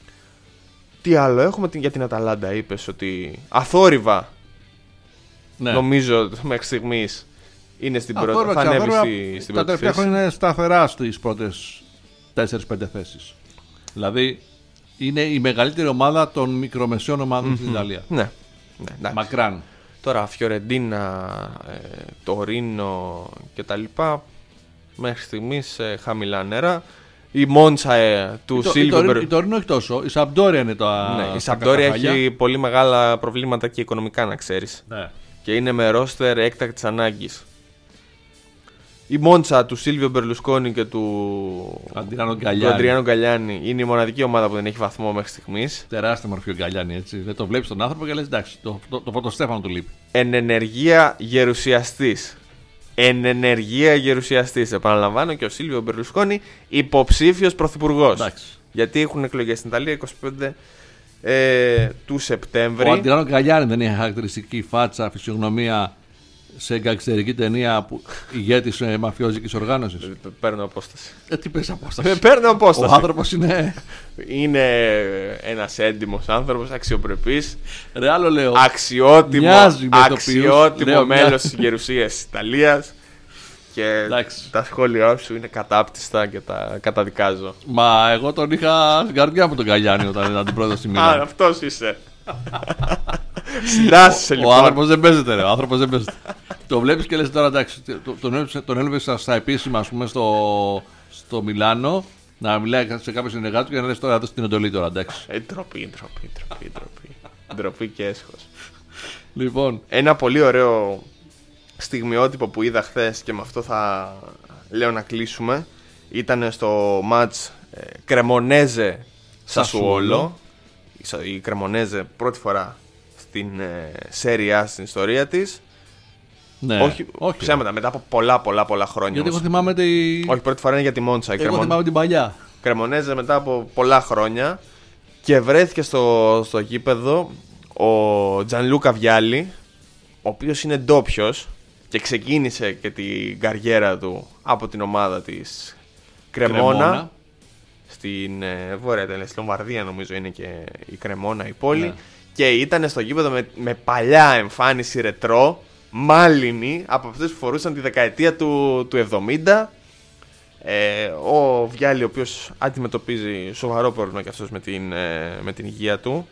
Τι άλλο έχουμε για την Αταλάντα? Είπες ότι αθόρυβα, Ναι. νομίζω μέχρι στιγμής είναι στην πρώτη, θα ανέβει στην τα πρώτη τελευταία θέση. χρόνια είναι σταθερά στις πρώτες 4-5 θέσεις. Δηλαδή είναι η μεγαλύτερη ομάδα των μικρομεσαίων ομάδων στην Ιταλία. Ναι, εντάξει. Μακράν. Τώρα Φιωρεντίνα, Τωρίνο και τα λοιπά μέχρι στιγμής χαμηλά νερά. Η Μόντσα του Σίλβερ. Η Τωρίνο όχι τόσο. Η Σαμπντόρια είναι Η Σαμπντόρια καφαλιά. έχει πολύ μεγάλα προβλήματα και οικονομικά, να ξέρεις. Ναι. Και είναι με ρόστερ έκτακτης ανάγκης. Η Μόντσα του Σίλβιο Μπερλουσκόνη και του Αντριάνο Γκαλιάνι είναι η μοναδική ομάδα που δεν έχει βαθμό μέχρι στιγμής. Τεράστια μορφή ο Γκαλιάνι, έτσι. Δεν το βλέπεις τον άνθρωπο και λες εντάξει, το Φωτοστέφανο του λείπει. Εν ενεργεία γερουσιαστής. Επαναλαμβάνω, και ο Σίλβιο Μπερλουσκόνη υποψήφιος πρωθυπουργός. Εντάξει. Γιατί έχουν εκλογές στην Ιταλία 25 του Σεπτέμβρη. Ο Αντριάνο Γκαλιάνι δεν έχει χαρακτηριστική φάτσα, φυσιογνωμία σε γκαγκστερική ταινία που ηγέτης μαφιόζικης οργάνωσης? Παίρνω απόσταση. Τι πες απόσταση? Παίρνω Ο απόσταση. άνθρωπος είναι. Είναι ένας έντιμος άνθρωπος, αξιοπρεπής, Ρε, άλλο λέω. αξιότιμο, Μοιάζει με ηθοποιούς. Λέω, μέλος της γερουσίας της Ιταλίας. Και Εντάξει. τα σχόλιά σου είναι κατάπτυστα και τα καταδικάζω. Μα εγώ τον είχα στην καρδιά μου τον Γκαλιάνι όταν ήταν την πρώτη στη Α, Μίλαν. αυτός είσαι. Συντάσσεσαι Ο λοιπόν. άνθρωπος δεν παίζεται, ρε. Ο άνθρωπος δεν παίζεται. Το βλέπεις και λες τώρα εντάξει. Τον έλειπε στα επίσημα, ας πούμε, στο Μιλάνο να μιλάει σε κάποιο συνεργάτη του και να λες τώρα δώσει την εντολή τώρα, εντάξει. Ντροπή. Ντροπή και έσχος. Λοιπόν, Ένα πολύ ωραίο στιγμιότυπο που είδα χθες και με αυτό θα λέω να κλείσουμε. Ήταν στο μάτς Κρεμονέζε Σασουόλο. Η Κρεμονέζε πρώτη φορά στην Serie A στην ιστορία της. Ναι, Όχι, ψέματα, μετά από πολλά χρόνια. Γιατί εγώ όμως. θυμάμαι Όχι, πρώτη φορά είναι για τη Μόντσα. Εγώ θυμάμαι την παλιά. Κρεμονέζε μετά από πολλά χρόνια και βρέθηκε στο γήπεδο ο Τζανλούκα Βιάλι, ο οποίος είναι ντόπιος και ξεκίνησε και την καριέρα του από την ομάδα της Κρεμόνα. Στην Βόρεια Ιταλία, στη Λομβαρδία νομίζω είναι και η Κρεμόνα η πόλη. Ναι. Και ήταν στο γήπεδο με παλιά εμφάνιση ρετρό, μάλινη, από αυτές που φορούσαν τη δεκαετία του 70. Ο Βιάλι, ο οποίος αντιμετωπίζει σοβαρό πρόβλημα και αυτός με την υγεία του.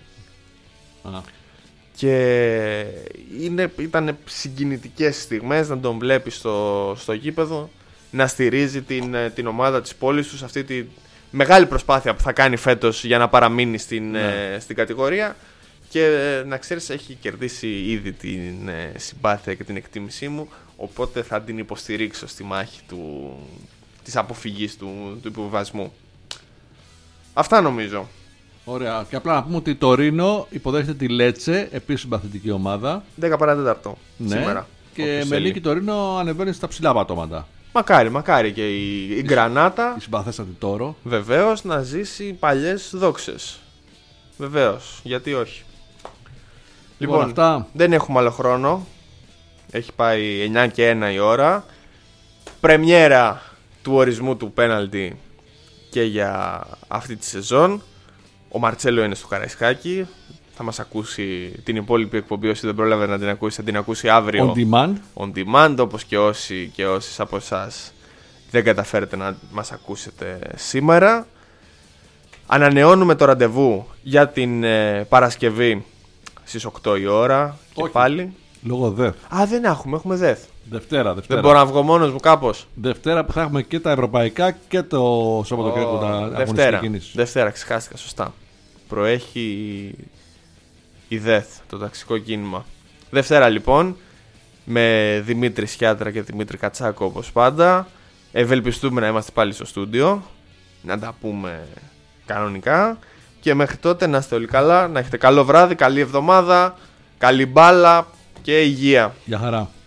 Και ήταν συγκινητικές στιγμές να τον βλέπει στο γήπεδο να στηρίζει την ομάδα της πόλης του σε αυτή τη μεγάλη προσπάθεια που θα κάνει φέτος για να παραμείνει στην κατηγορία. Και να ξέρεις, έχει κερδίσει ήδη την συμπάθεια και την εκτίμησή μου, οπότε θα την υποστηρίξω στη μάχη της αποφυγής του υποβιβασμού. Αυτά νομίζω. Ωραία. Και απλά να πούμε ότι το Ρήνο υποδέχεται τη Λέτσε, επίσης συμπαθητική ομάδα. 10 παρατέταρτο Και σήμερα. με νίκη το Ρήνο ανεβαίνει στα ψηλά πατώματα. Μακάρι και η Γκρανάτα. Η συμπαθέστατη Τόρο. Βεβαίως να ζήσει παλιές δόξες. Βεβαίως, γιατί όχι. Λοιπόν, αυτά. Δεν έχουμε άλλο χρόνο. Έχει πάει 9 και 1 η ώρα. Πρεμιέρα του ορισμού του πέναλτι και για αυτή τη σεζόν. Ο Μαρτσέλο είναι στο Καραϊσκάκι. Θα μας ακούσει την υπόλοιπη εκπομπή. Όσοι δεν πρόλαβε να την ακούσει, θα την ακούσει αύριο. On demand, όπως και όσοι και όσες από εσάς δεν καταφέρετε να μας ακούσετε σήμερα. Ανανεώνουμε το ραντεβού για την Παρασκευή στις 8 η ώρα. Και όχι, πάλι. Λόγω ΔΕΘ. Δεν έχουμε ΔΕΘ. Δευτέρα. Δεν μπορώ να βγω μόνος μου κάπως. Δευτέρα που θα έχουμε και τα ευρωπαϊκά και το Σαββατοκύριακο να αγωνιστικές κινήσεις. Δευτέρα, ξεχάστηκα, σωστά. Προέχει η ΔΕΘ, το ταξικό κίνημα. Δευτέρα λοιπόν, με Δημήτρη Σιάτρα και Δημήτρη Κατσάκο όπως πάντα. Ευελπιστούμε να είμαστε πάλι στο στούντιο, να τα πούμε κανονικά. Και μέχρι τότε να είστε όλοι καλά, να έχετε καλό βράδυ, καλή εβδομάδα, καλή μπάλα και υγεία. Γεια χαρά.